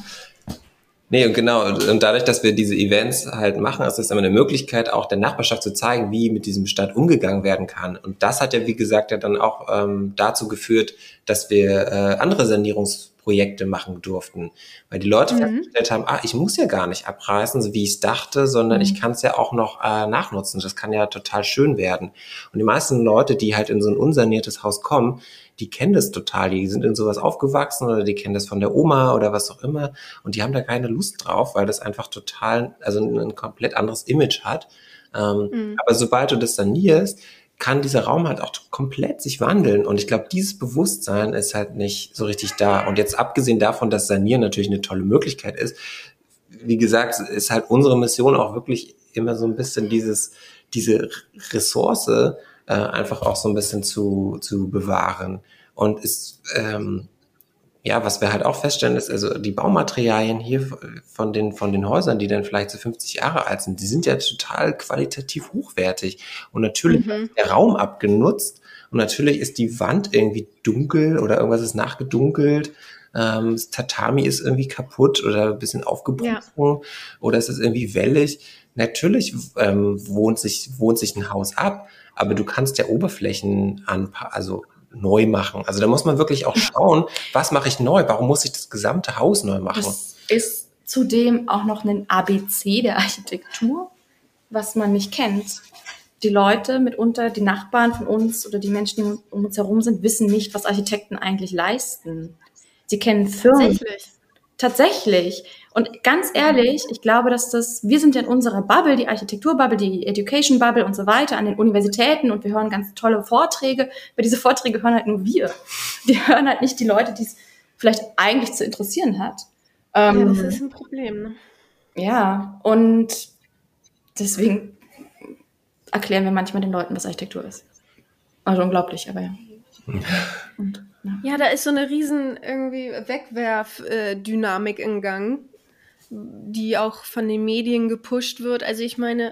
Nee, und genau, und dadurch, dass wir diese Events halt machen, ist es immer eine Möglichkeit, auch der Nachbarschaft zu zeigen, wie mit diesem Bestand umgegangen werden kann. Und das hat ja, wie gesagt, ja dann auch ähm, dazu geführt, dass wir äh, andere Sanierungsprojekte machen durften. Weil die Leute mhm. festgestellt haben, ah, ich muss ja gar nicht abreißen, so wie ich es dachte, sondern mhm. ich kann es ja auch noch äh, nachnutzen. Das kann ja total schön werden. Und die meisten Leute, die halt in so ein unsaniertes Haus kommen, die kennen das total, die sind in sowas aufgewachsen oder die kennen das von der Oma oder was auch immer und die haben da keine Lust drauf, weil das einfach total, also ein, ein komplett anderes Image hat. Ähm, mhm. Aber sobald du das sanierst, kann dieser Raum halt auch komplett sich wandeln und ich glaube, dieses Bewusstsein ist halt nicht so richtig da. Und jetzt abgesehen davon, dass Sanieren natürlich eine tolle Möglichkeit ist, wie gesagt, ist halt unsere Mission auch wirklich immer so ein bisschen dieses, diese Ressource, Äh, einfach auch so ein bisschen zu zu bewahren. Und ist, ähm, ja, was wir halt auch feststellen, ist, also die Baumaterialien hier von den von den Häusern, die dann vielleicht so fünfzig Jahre alt sind, die sind ja total qualitativ hochwertig. Und natürlich mhm. ist der Raum abgenutzt und natürlich ist die Wand irgendwie dunkel oder irgendwas ist nachgedunkelt. Ähm, das Tatami ist irgendwie kaputt oder ein bisschen aufgebrochen ja. oder es ist irgendwie wellig. Natürlich ähm, wohnt sich wohnt sich ein Haus ab, aber du kannst ja Oberflächen anpa- also neu machen. Also da muss man wirklich auch schauen, was mache ich neu? Warum muss ich das gesamte Haus neu machen? Das ist zudem auch noch ein A B C der Architektur, was man nicht kennt. Die Leute mitunter, die Nachbarn von uns oder die Menschen, die um uns herum sind, wissen nicht, was Architekten eigentlich leisten. Sie kennen Firmen. Tatsächlich. Tatsächlich. Und ganz ehrlich, ich glaube, dass das, wir sind ja in unserer Bubble, die Architekturbubble, die Education Bubble und so weiter, an den Universitäten und wir hören ganz tolle Vorträge, aber diese Vorträge hören halt nur wir. Die hören halt nicht die Leute, die es vielleicht eigentlich zu interessieren hat. Ähm, ja, das ist ein Problem, ne? Ja, und deswegen erklären wir manchmal den Leuten, was Architektur ist. Also unglaublich, aber ja. Und, ja. ja, da ist so eine riesen irgendwie Wegwerf-Dynamik in Gang, die auch von den Medien gepusht wird. Also ich meine,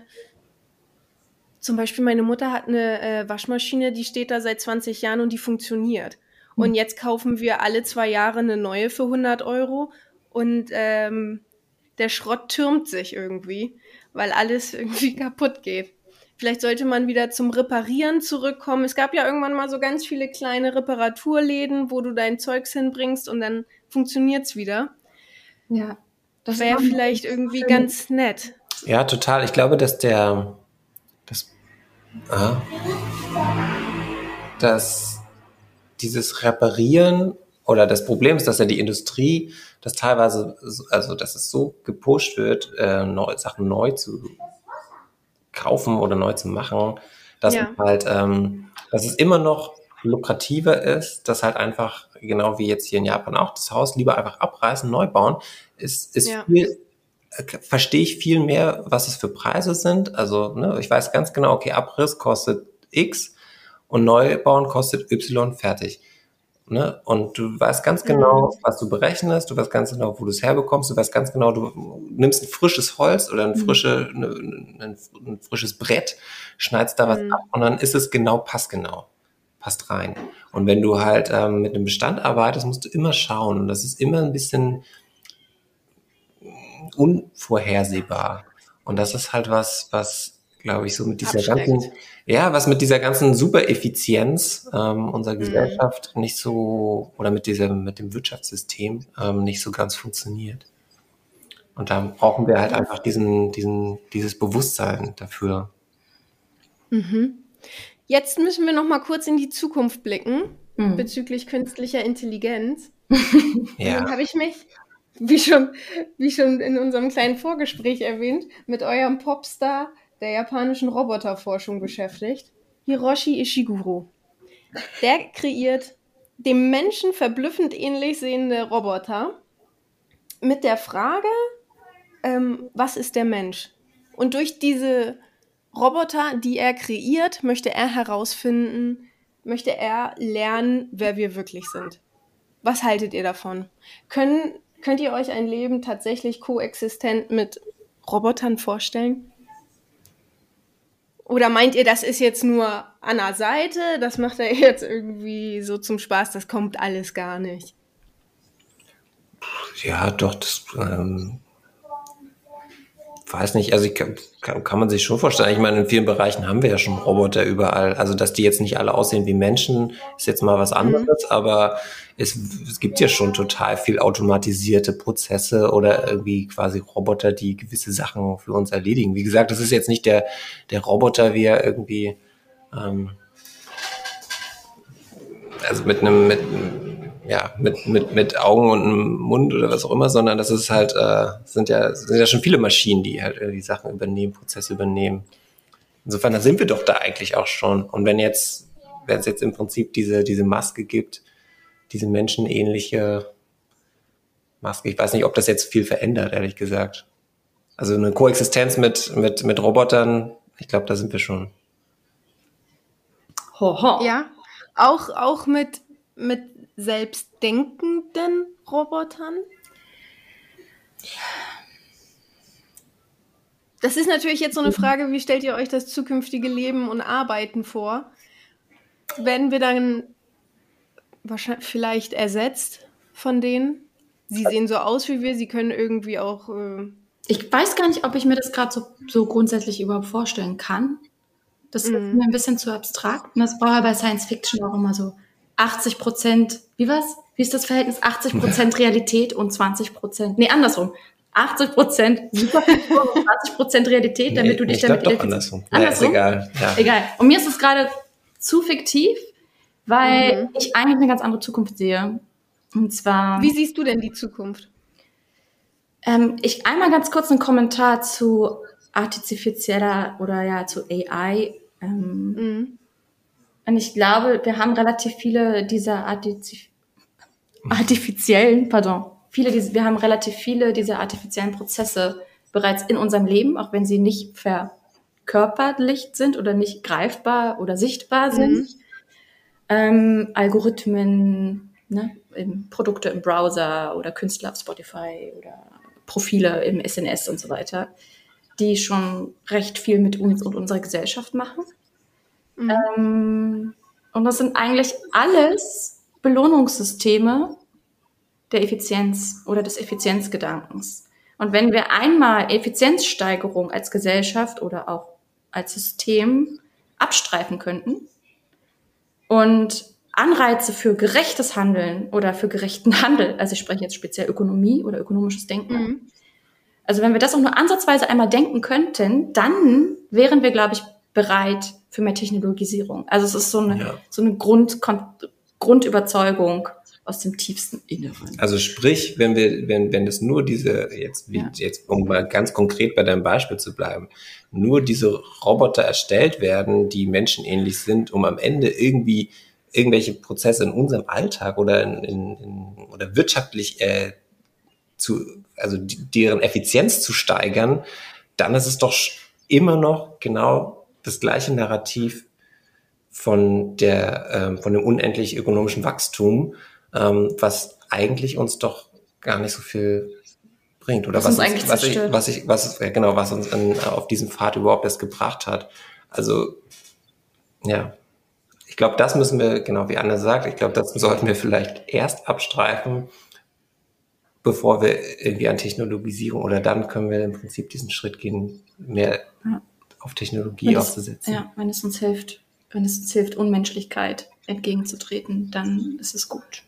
zum Beispiel meine Mutter hat eine äh, Waschmaschine, die steht da seit zwanzig Jahren und die funktioniert. Mhm. Und jetzt kaufen wir alle zwei Jahre eine neue für hundert Euro und ähm, der Schrott türmt sich irgendwie, weil alles irgendwie kaputt geht. Vielleicht sollte man wieder zum Reparieren zurückkommen. Es gab ja irgendwann mal so ganz viele kleine Reparaturläden, wo du dein Zeugs hinbringst und dann funktioniert's wieder. Ja. Das wäre vielleicht irgendwie schön. Ganz nett. Ja, total. Ich glaube, dass der, das, ah, dass dieses Reparieren oder das Problem ist, dass ja die Industrie, das teilweise, also dass es so gepusht wird, äh, neu, Sachen neu zu kaufen oder neu zu machen, dass Ja. es halt, ähm, dass es immer noch lukrativer ist, dass halt einfach, genau wie jetzt hier in Japan auch, das Haus lieber einfach abreißen, neu bauen, ist, ist Ja. viel, äh, verstehe ich viel mehr, was es für Preise sind. Also, ne, ich weiß ganz genau, okay, Abriss kostet X und Neubauen kostet Y, fertig. Ne? Und du weißt ganz genau, Mhm. was du berechnest, du weißt ganz genau, wo du es herbekommst, du weißt ganz genau, du nimmst ein frisches Holz oder ein, frische, ne, ein, ein frisches Brett, schneidest da was Mhm. ab und dann ist es genau passgenau, passt rein. Und wenn du halt ähm, mit einem Bestand arbeitest, musst du immer schauen und das ist immer ein bisschen unvorhersehbar. Und das ist halt was, was glaube ich, so mit dieser Abschreckt. ganzen, ja, was mit dieser ganzen Supereffizienz ähm, unserer Gesellschaft Mhm. nicht so, oder mit diesem, mit dem Wirtschaftssystem ähm, nicht so ganz funktioniert. Und da brauchen wir halt einfach diesen, diesen, dieses Bewusstsein dafür. Mhm. Jetzt müssen wir noch mal kurz in die Zukunft blicken, Mhm. bezüglich künstlicher Intelligenz. Ja. Nun habe ich mich, wie schon, wie schon in unserem kleinen Vorgespräch erwähnt, mit eurem Popstar der japanischen Roboterforschung beschäftigt, Hiroshi Ishiguro. Der kreiert dem Menschen verblüffend ähnlich sehende Roboter mit der Frage, ähm, was ist der Mensch? Und durch diese Roboter, die er kreiert, möchte er herausfinden, möchte er lernen, wer wir wirklich sind. Was haltet ihr davon? Können, könnt ihr euch ein Leben tatsächlich koexistent mit Robotern vorstellen? Oder meint ihr, das ist jetzt nur an der Seite, das macht er jetzt irgendwie so zum Spaß, das kommt alles gar nicht? Ja, doch, das ähm, weiß nicht, also ich kann, kann, kann man sich schon vorstellen. Ich meine, in vielen Bereichen haben wir ja schon Roboter überall. Also, dass die jetzt nicht alle aussehen wie Menschen, ist jetzt mal was anderes, mhm. aber es, es gibt ja schon total viel automatisierte Prozesse oder irgendwie quasi Roboter, die gewisse Sachen für uns erledigen. Wie gesagt, das ist jetzt nicht der, der Roboter, wie er irgendwie ähm, also mit einem, mit ja, mit, mit, mit Augen und einem Mund oder was auch immer, sondern das ist halt, äh, sind ja, sind ja schon viele Maschinen, die halt irgendwie Sachen übernehmen, Prozesse übernehmen. Insofern, da sind wir doch da eigentlich auch schon. Und wenn jetzt, wenn es jetzt im Prinzip diese, diese Maske gibt, diese menschenähnliche Maske, ich weiß nicht, ob das jetzt viel verändert, ehrlich gesagt. Also eine Koexistenz mit, mit, mit Robotern, ich glaube, da sind wir schon. Ho, ho. Ja, auch, auch mit, mit selbstdenkenden Robotern? Das ist natürlich jetzt so eine Frage, wie stellt ihr euch das zukünftige Leben und Arbeiten vor? Werden wir dann wahrscheinlich vielleicht ersetzt von denen? Sie sehen so aus wie wir, sie können irgendwie auch... Äh ich weiß gar nicht, ob ich mir das gerade so, so grundsätzlich überhaupt vorstellen kann. Das ist mm. mir ein bisschen zu abstrakt. Und das war bei Science Fiction auch immer so achtzig Prozent, wie was? Wie ist das Verhältnis? achtzig Prozent Realität und zwanzig Prozent, nee, andersrum. achtzig Prozent Superfiktion und zwanzig Prozent Realität, nee, damit du dich damit identifizierst. Andersrum. Andersrum? Ja, ist egal. Ja. Egal. Und mir ist es gerade zu fiktiv, weil mhm. ich eigentlich eine ganz andere Zukunft sehe. Und zwar... Wie siehst du denn die Zukunft? Ähm, ich einmal ganz kurz einen Kommentar zu artifizieller oder ja zu A I. Ähm, mhm. Und ich glaube, wir haben relativ viele dieser Artif- artifiziellen, pardon, viele diese, wir haben relativ viele dieser artifiziellen Prozesse bereits in unserem Leben, auch wenn sie nicht verkörperlicht sind oder nicht greifbar oder sichtbar sind. Mhm. Ähm, Algorithmen, ne, im, Produkte im Browser oder Künstler auf Spotify oder Profile im S N S und so weiter, die schon recht viel mit uns und unserer Gesellschaft machen. Mhm. Ähm, und das sind eigentlich alles Belohnungssysteme der Effizienz oder des Effizienzgedankens. Und wenn wir einmal Effizienzsteigerung als Gesellschaft oder auch als System abstreifen könnten und Anreize für gerechtes Handeln oder für gerechten Handel, also ich spreche jetzt speziell Ökonomie oder ökonomisches Denken, mhm. also wenn wir das auch nur ansatzweise einmal denken könnten, dann wären wir, glaube ich, bereit für mehr Technologisierung. Also es ist so eine, ja. so eine Grund, Grundüberzeugung, aus dem tiefsten Inneren. Also sprich, wenn wir, wenn, wenn es nur diese, jetzt, wie, ja. jetzt, um mal ganz konkret bei deinem Beispiel zu bleiben, nur diese Roboter erstellt werden, die menschenähnlich sind, um am Ende irgendwie irgendwelche Prozesse in unserem Alltag oder in, in, in oder wirtschaftlich äh, zu, also die, deren Effizienz zu steigern, dann ist es doch immer noch genau das gleiche Narrativ von der, ähm, von dem unendlich ökonomischen Wachstum, ähm, was eigentlich uns doch gar nicht so viel bringt oder was, was, uns, was ich, was ich, was ja, genau, was uns an, auf diesem Pfad überhaupt erst gebracht hat. Also ja, ich glaube, das müssen wir, genau wie Anne sagt, ich glaube, das sollten wir vielleicht erst abstreifen, bevor wir irgendwie an Technologisierung, oder dann können wir im Prinzip diesen Schritt gehen, mehr ja. auf Technologie wenn auszusetzen. Es, ja, wenn es uns hilft, wenn es uns hilft, Unmenschlichkeit entgegenzutreten, dann ist es gut.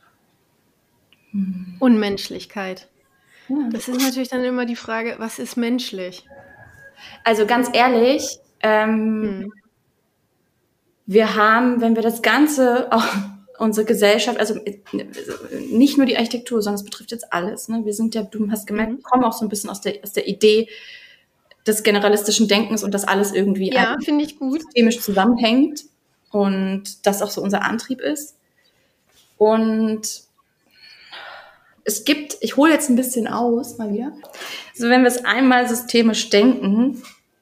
Hm. Unmenschlichkeit. Ja. Das ist natürlich dann immer die Frage, was ist menschlich? Also ganz ehrlich, ähm, hm. wir haben, wenn wir das Ganze, auch unsere Gesellschaft, also nicht nur die Architektur, sondern es betrifft jetzt alles. Ne? Wir sind ja, du hast gemerkt, wir kommen auch so ein bisschen aus der, aus der Idee des generalistischen Denkens und dass alles irgendwie ja, finde ich gut. systemisch zusammenhängt und das auch so unser Antrieb ist. Und es gibt, ich hole jetzt ein bisschen aus, mal wieder. Also wenn wir es einmal systemisch denken,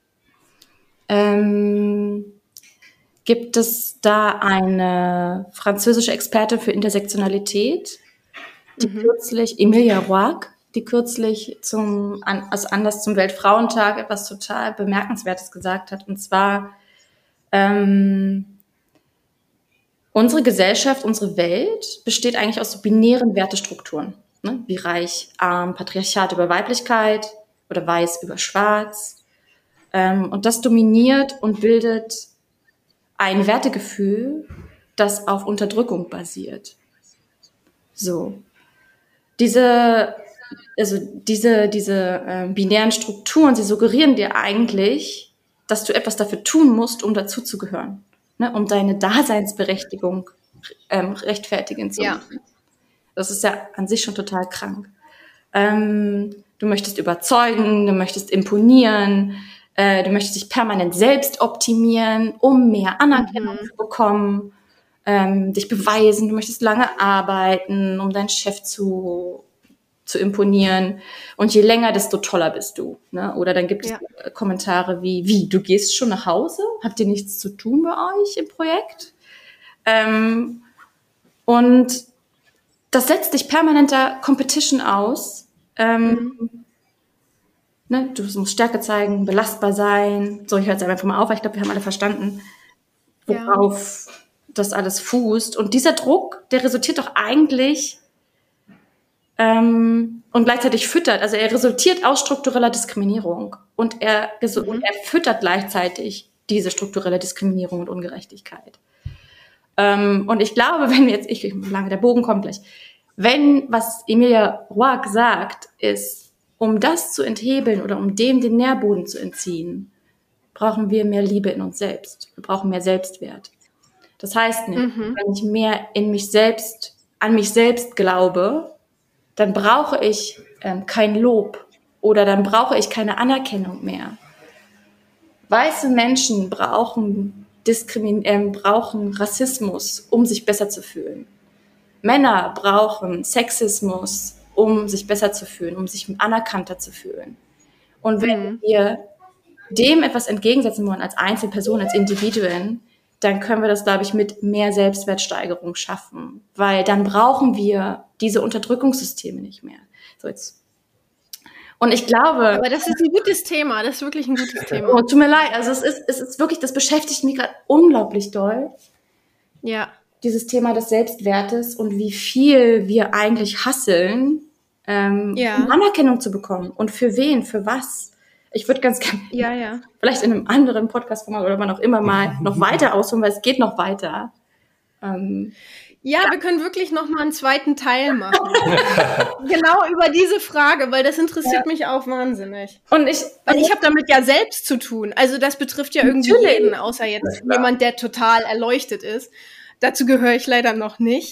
ähm, gibt es da eine französische Expertin für Intersektionalität, die mhm. kürzlich, Emilia Roark, die kürzlich zum, also Anlass zum Weltfrauentag etwas total Bemerkenswertes gesagt hat. Und zwar, ähm, unsere Gesellschaft, unsere Welt besteht eigentlich aus so binären Wertestrukturen, ne? Wie reich, arm, Patriarchat über Weiblichkeit oder weiß über schwarz. Ähm, und das dominiert und bildet ein Wertegefühl, das auf Unterdrückung basiert. So. Diese, also diese, diese äh, binären Strukturen, sie suggerieren dir eigentlich, dass du etwas dafür tun musst, um dazuzugehören, ne? Um deine Daseinsberechtigung ähm, rechtfertigen zu machen. Ja. Das ist ja an sich schon total krank. Ähm, du möchtest überzeugen, du möchtest imponieren, äh, du möchtest dich permanent selbst optimieren, um mehr Anerkennung mhm. zu bekommen, ähm, dich beweisen, du möchtest lange arbeiten, um deinen Chef zu, zu imponieren. Und je länger, desto toller bist du. Ne? Oder dann gibt ja. es Kommentare wie, wie, du gehst schon nach Hause? Habt ihr nichts zu tun bei euch im Projekt? Ähm, und das setzt dich permanenter Competition aus. Ähm, mhm. ne, du musst Stärke zeigen, belastbar sein. So, ich höre jetzt einfach mal auf, weil ich glaube, wir haben alle verstanden, worauf ja. das alles fußt. Und dieser Druck, der resultiert doch eigentlich ähm, und gleichzeitig füttert, also er resultiert aus struktureller Diskriminierung. Und er, mhm. und er füttert gleichzeitig diese strukturelle Diskriminierung und Ungerechtigkeit. Ähm, und ich glaube, wenn wir jetzt, ich, ich lange der Bogen kommt gleich, wenn, was Emilia Roark sagt, ist, um das zu enthebeln oder um dem den Nährboden zu entziehen, brauchen wir mehr Liebe in uns selbst. Wir brauchen mehr Selbstwert. Das heißt nicht, mhm. wenn ich mehr in mich selbst, an mich selbst glaube, dann brauche ich ähm, kein Lob oder dann brauche ich keine Anerkennung mehr. Weiße Menschen brauchen Diskrimin- äh, brauchen Rassismus, um sich besser zu fühlen. Männer brauchen Sexismus, um sich besser zu fühlen, um sich anerkannter zu fühlen. Und wenn mhm. wir dem etwas entgegensetzen wollen, als Einzelpersonen, als Individuen, dann können wir das, glaube ich, mit mehr Selbstwertsteigerung schaffen. Weil dann brauchen wir diese Unterdrückungssysteme nicht mehr. So jetzt. Und ich glaube... Aber das ist ein gutes Thema, das ist wirklich ein gutes Thema. Oh, tut mir leid, also es ist, es ist wirklich, das beschäftigt mich gerade unglaublich doll. Ja. Dieses Thema des Selbstwertes und wie viel wir eigentlich hasseln, ähm, ja. um Anerkennung zu bekommen. Und für wen, für was? Ich würde ganz gerne ja, ja. vielleicht in einem anderen Podcast-Format oder wann auch immer mal noch weiter ausholen, weil es geht noch weiter. Ähm, ja, ja, wir können wirklich noch mal einen zweiten Teil machen. Genau über diese Frage, weil das interessiert ja. mich auch wahnsinnig. Und ich, weil ich habe damit ja selbst zu tun. Also das betrifft ja irgendwie natürlich. jeden, außer jetzt jemand, der total erleuchtet ist. Dazu gehöre ich leider noch nicht.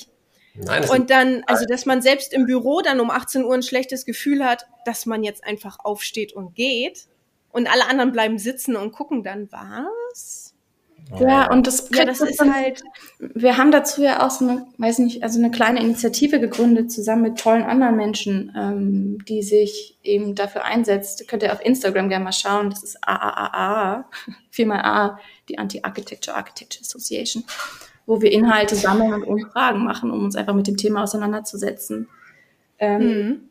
Nein, und dann, also dass man selbst im Büro dann um achtzehn Uhr ein schlechtes Gefühl hat, dass man jetzt einfach aufsteht und geht und alle anderen bleiben sitzen und gucken dann, was? Ja, und das, ja, das ist halt... Wir haben dazu ja auch so eine, weiß nicht, also eine kleine Initiative gegründet, zusammen mit tollen anderen Menschen, ähm, die sich eben dafür einsetzt. Könnt ihr auf Instagram gerne mal schauen, das ist A A A A, viermal A, die Anti-Architecture Architecture Association, wo wir Inhalte sammeln und Umfragen machen, um uns einfach mit dem Thema auseinanderzusetzen. Ähm, mhm.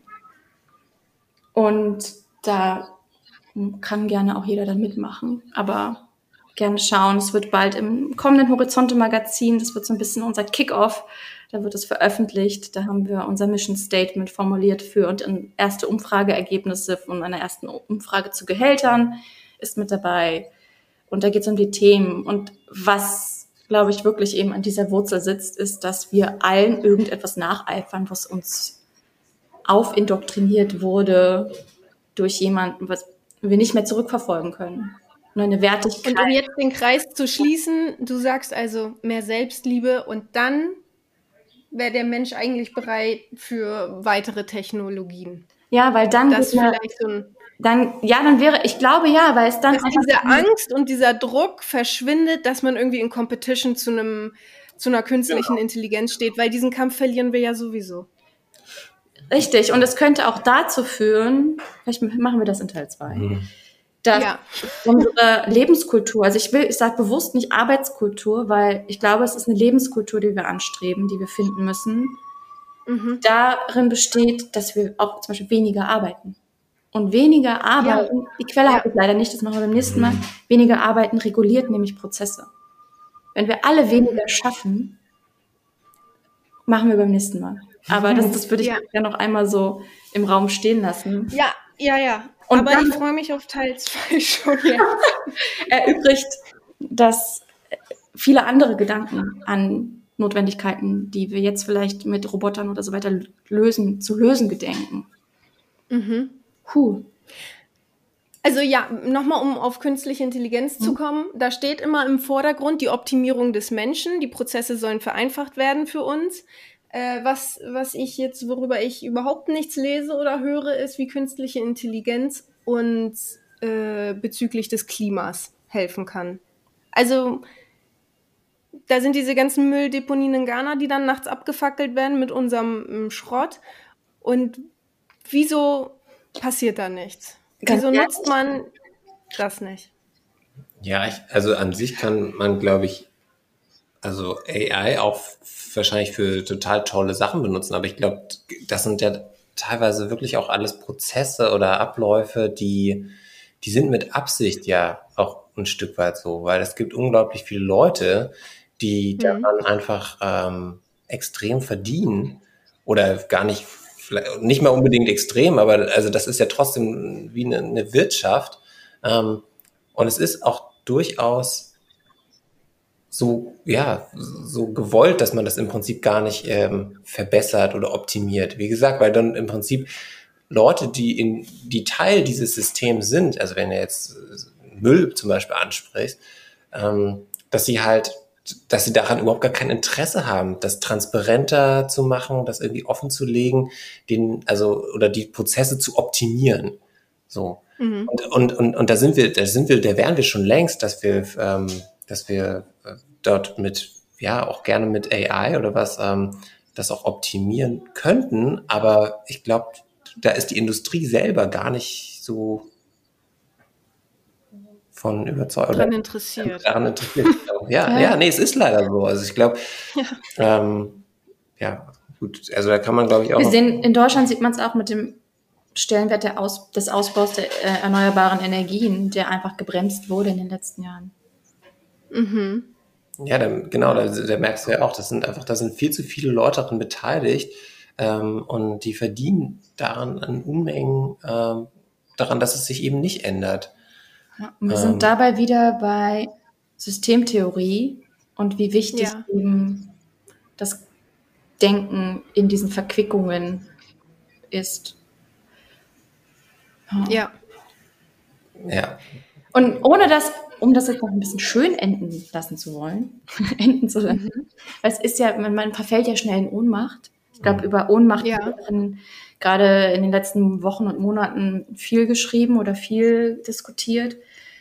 Und da kann gerne auch jeder dann mitmachen, aber gerne schauen. Es wird bald im kommenden Horizonte-Magazin, das wird so ein bisschen unser Kick-Off, da wird es veröffentlicht. Da haben wir unser Mission Statement formuliert für und erste Umfrageergebnisse von einer ersten Umfrage zu Gehältern ist mit dabei. Und da geht es um die Themen. Und was, glaube ich, wirklich eben an dieser Wurzel sitzt, ist, dass wir allen irgendetwas nacheifern, was uns aufindoktriniert wurde durch jemanden, was wir nicht mehr zurückverfolgen können. Nur eine Wertigkeit. Und um jetzt den Kreis zu schließen, du sagst also mehr Selbstliebe und dann wäre der Mensch eigentlich bereit für weitere Technologien. Ja, weil dann das vielleicht so ein dann ja, dann wäre, ich glaube ja, weil es dann dass diese Angst und dieser Druck verschwindet, dass man irgendwie in Competition zu einem zu einer künstlichen genau. Intelligenz steht, weil diesen Kampf verlieren wir ja sowieso. Richtig, und es könnte auch dazu führen, vielleicht machen wir das in Teil zwei. Mhm. Dass ja. unsere Lebenskultur, also ich will, ich sage bewusst nicht Arbeitskultur, weil ich glaube, es ist eine Lebenskultur, die wir anstreben, die wir finden müssen, mhm. darin besteht, dass wir auch zum Beispiel weniger arbeiten. Und weniger arbeiten, ja. die Quelle ja. habe ich leider nicht, das machen wir beim nächsten Mal, weniger arbeiten reguliert nämlich Prozesse. Wenn wir alle weniger schaffen, machen wir beim nächsten Mal. Aber das, das würde ich ja. ja noch einmal so im Raum stehen lassen. Ja, ja, ja. Und aber ich freue mich auf Teil zwei schon jetzt. Erübrigt, dass viele andere Gedanken an Notwendigkeiten, die wir jetzt vielleicht mit Robotern oder so weiter lösen, zu lösen gedenken. Mhm. Puh. Also ja, nochmal, um auf künstliche Intelligenz mhm. zu kommen, da steht immer im Vordergrund die Optimierung des Menschen. Die Prozesse sollen vereinfacht werden für uns. Äh, was, was ich jetzt, worüber ich überhaupt nichts lese oder höre, ist, wie künstliche Intelligenz uns äh, bezüglich des Klimas helfen kann. Also, da sind diese ganzen Mülldeponien in Ghana, die dann nachts abgefackelt werden mit unserem m, Schrott. Und wieso passiert da nichts? Ganz wieso ehrlich? nutzt man das nicht? Ja, ich, also an sich kann man, glaube ich, also A I auch wahrscheinlich für total tolle Sachen benutzen, aber ich glaube, das sind ja teilweise wirklich auch alles Prozesse oder Abläufe, die, die sind mit Absicht ja auch ein Stück weit so, weil es gibt unglaublich viele Leute, die mhm. daran einfach ähm, extrem verdienen oder gar nicht, nicht mal unbedingt extrem, aber also das ist ja trotzdem wie eine, eine Wirtschaft ähm, und es ist auch durchaus so, ja, so gewollt, dass man das im Prinzip gar nicht ähm, verbessert oder optimiert. Wie gesagt, weil dann im Prinzip Leute, die in, die Teil dieses Systems sind, also wenn du jetzt Müll zum Beispiel ansprichst, ähm, dass sie halt, dass sie daran überhaupt gar kein Interesse haben, das transparenter zu machen, das irgendwie offen zu legen, den, also, oder die Prozesse zu optimieren. So. Mhm. Und, und, und, und da sind wir, da sind wir, da wären wir schon längst, dass wir, ähm, dass wir äh, dort mit, ja, auch gerne mit A I oder was, ähm, das auch optimieren könnten. Aber ich glaube, da ist die Industrie selber gar nicht so von überzeugt. Daran interessiert. Daran interessiert. ja, ja, ja, nee, es ist leider so. Also ich glaube, ja. Ähm, ja, gut, also da kann man, glaube ich, auch. Wir sehen, in Deutschland sieht man es auch mit dem Stellenwert der Aus, des Ausbaus der äh, erneuerbaren Energien, der einfach gebremst wurde in den letzten Jahren. Mhm. Ja, da, genau, da, da merkst du ja auch, das sind einfach, da sind viel zu viele Leute daran beteiligt ähm, und die verdienen daran an Unmengen, ähm, daran, dass es sich eben nicht ändert. Ja, und wir ähm, sind dabei wieder bei Systemtheorie und wie wichtig ja. eben das Denken in diesen Verquickungen ist. Ja. Ja. Und ohne das um das jetzt noch ein bisschen schön enden lassen zu wollen, enden zu lassen, mhm. weil es ist ja, man, man verfällt ja schnell in Ohnmacht. Ich glaube, über Ohnmacht ja. wird in, gerade in den letzten Wochen und Monaten viel geschrieben oder viel diskutiert.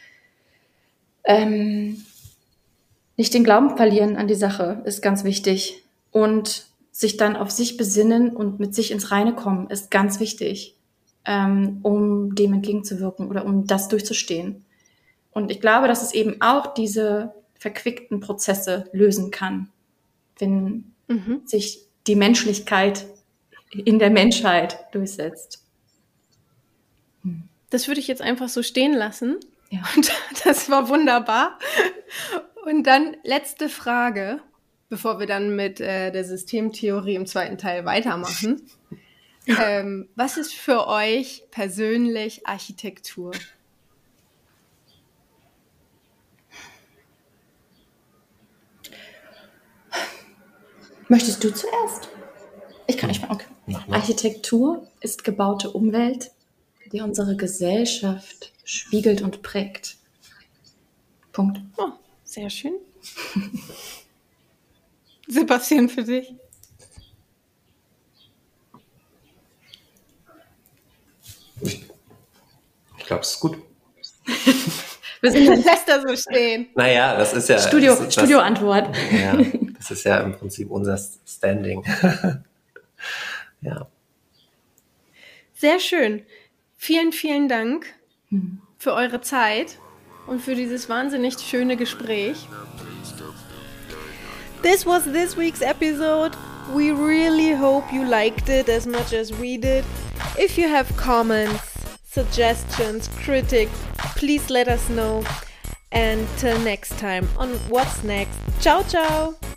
Ähm, nicht den Glauben verlieren an die Sache ist ganz wichtig. Und sich dann auf sich besinnen und mit sich ins Reine kommen, ist ganz wichtig, ähm, um dem entgegenzuwirken oder um das durchzustehen. Und ich glaube, dass es eben auch diese verquickten Prozesse lösen kann, wenn mhm. sich die Menschlichkeit in der Menschheit durchsetzt. Das würde ich jetzt einfach so stehen lassen. Ja. Und das war wunderbar. Und dann letzte Frage, bevor wir dann mit äh, der Systemtheorie im zweiten Teil weitermachen. ähm, was ist für euch persönlich Architektur? Möchtest du zuerst? Ich kann nicht mal. Okay. Architektur ist gebaute Umwelt, die unsere Gesellschaft spiegelt und prägt. Punkt. Oh, sehr schön. Sebastian, für dich? Ich glaube, es ist gut. Wir sind dann lässt er so stehen. Naja, das ist ja... Studio, das, Studioantwort. Ja, das ist ja im Prinzip unser Standing. Ja. Sehr schön. Vielen, vielen Dank für eure Zeit und für dieses wahnsinnig schöne Gespräch. This was this week's episode. We really hope you liked it as much as we did. If you have comments, suggestions, critics, please let us know. And till next time on What's Next. Ciao, ciao!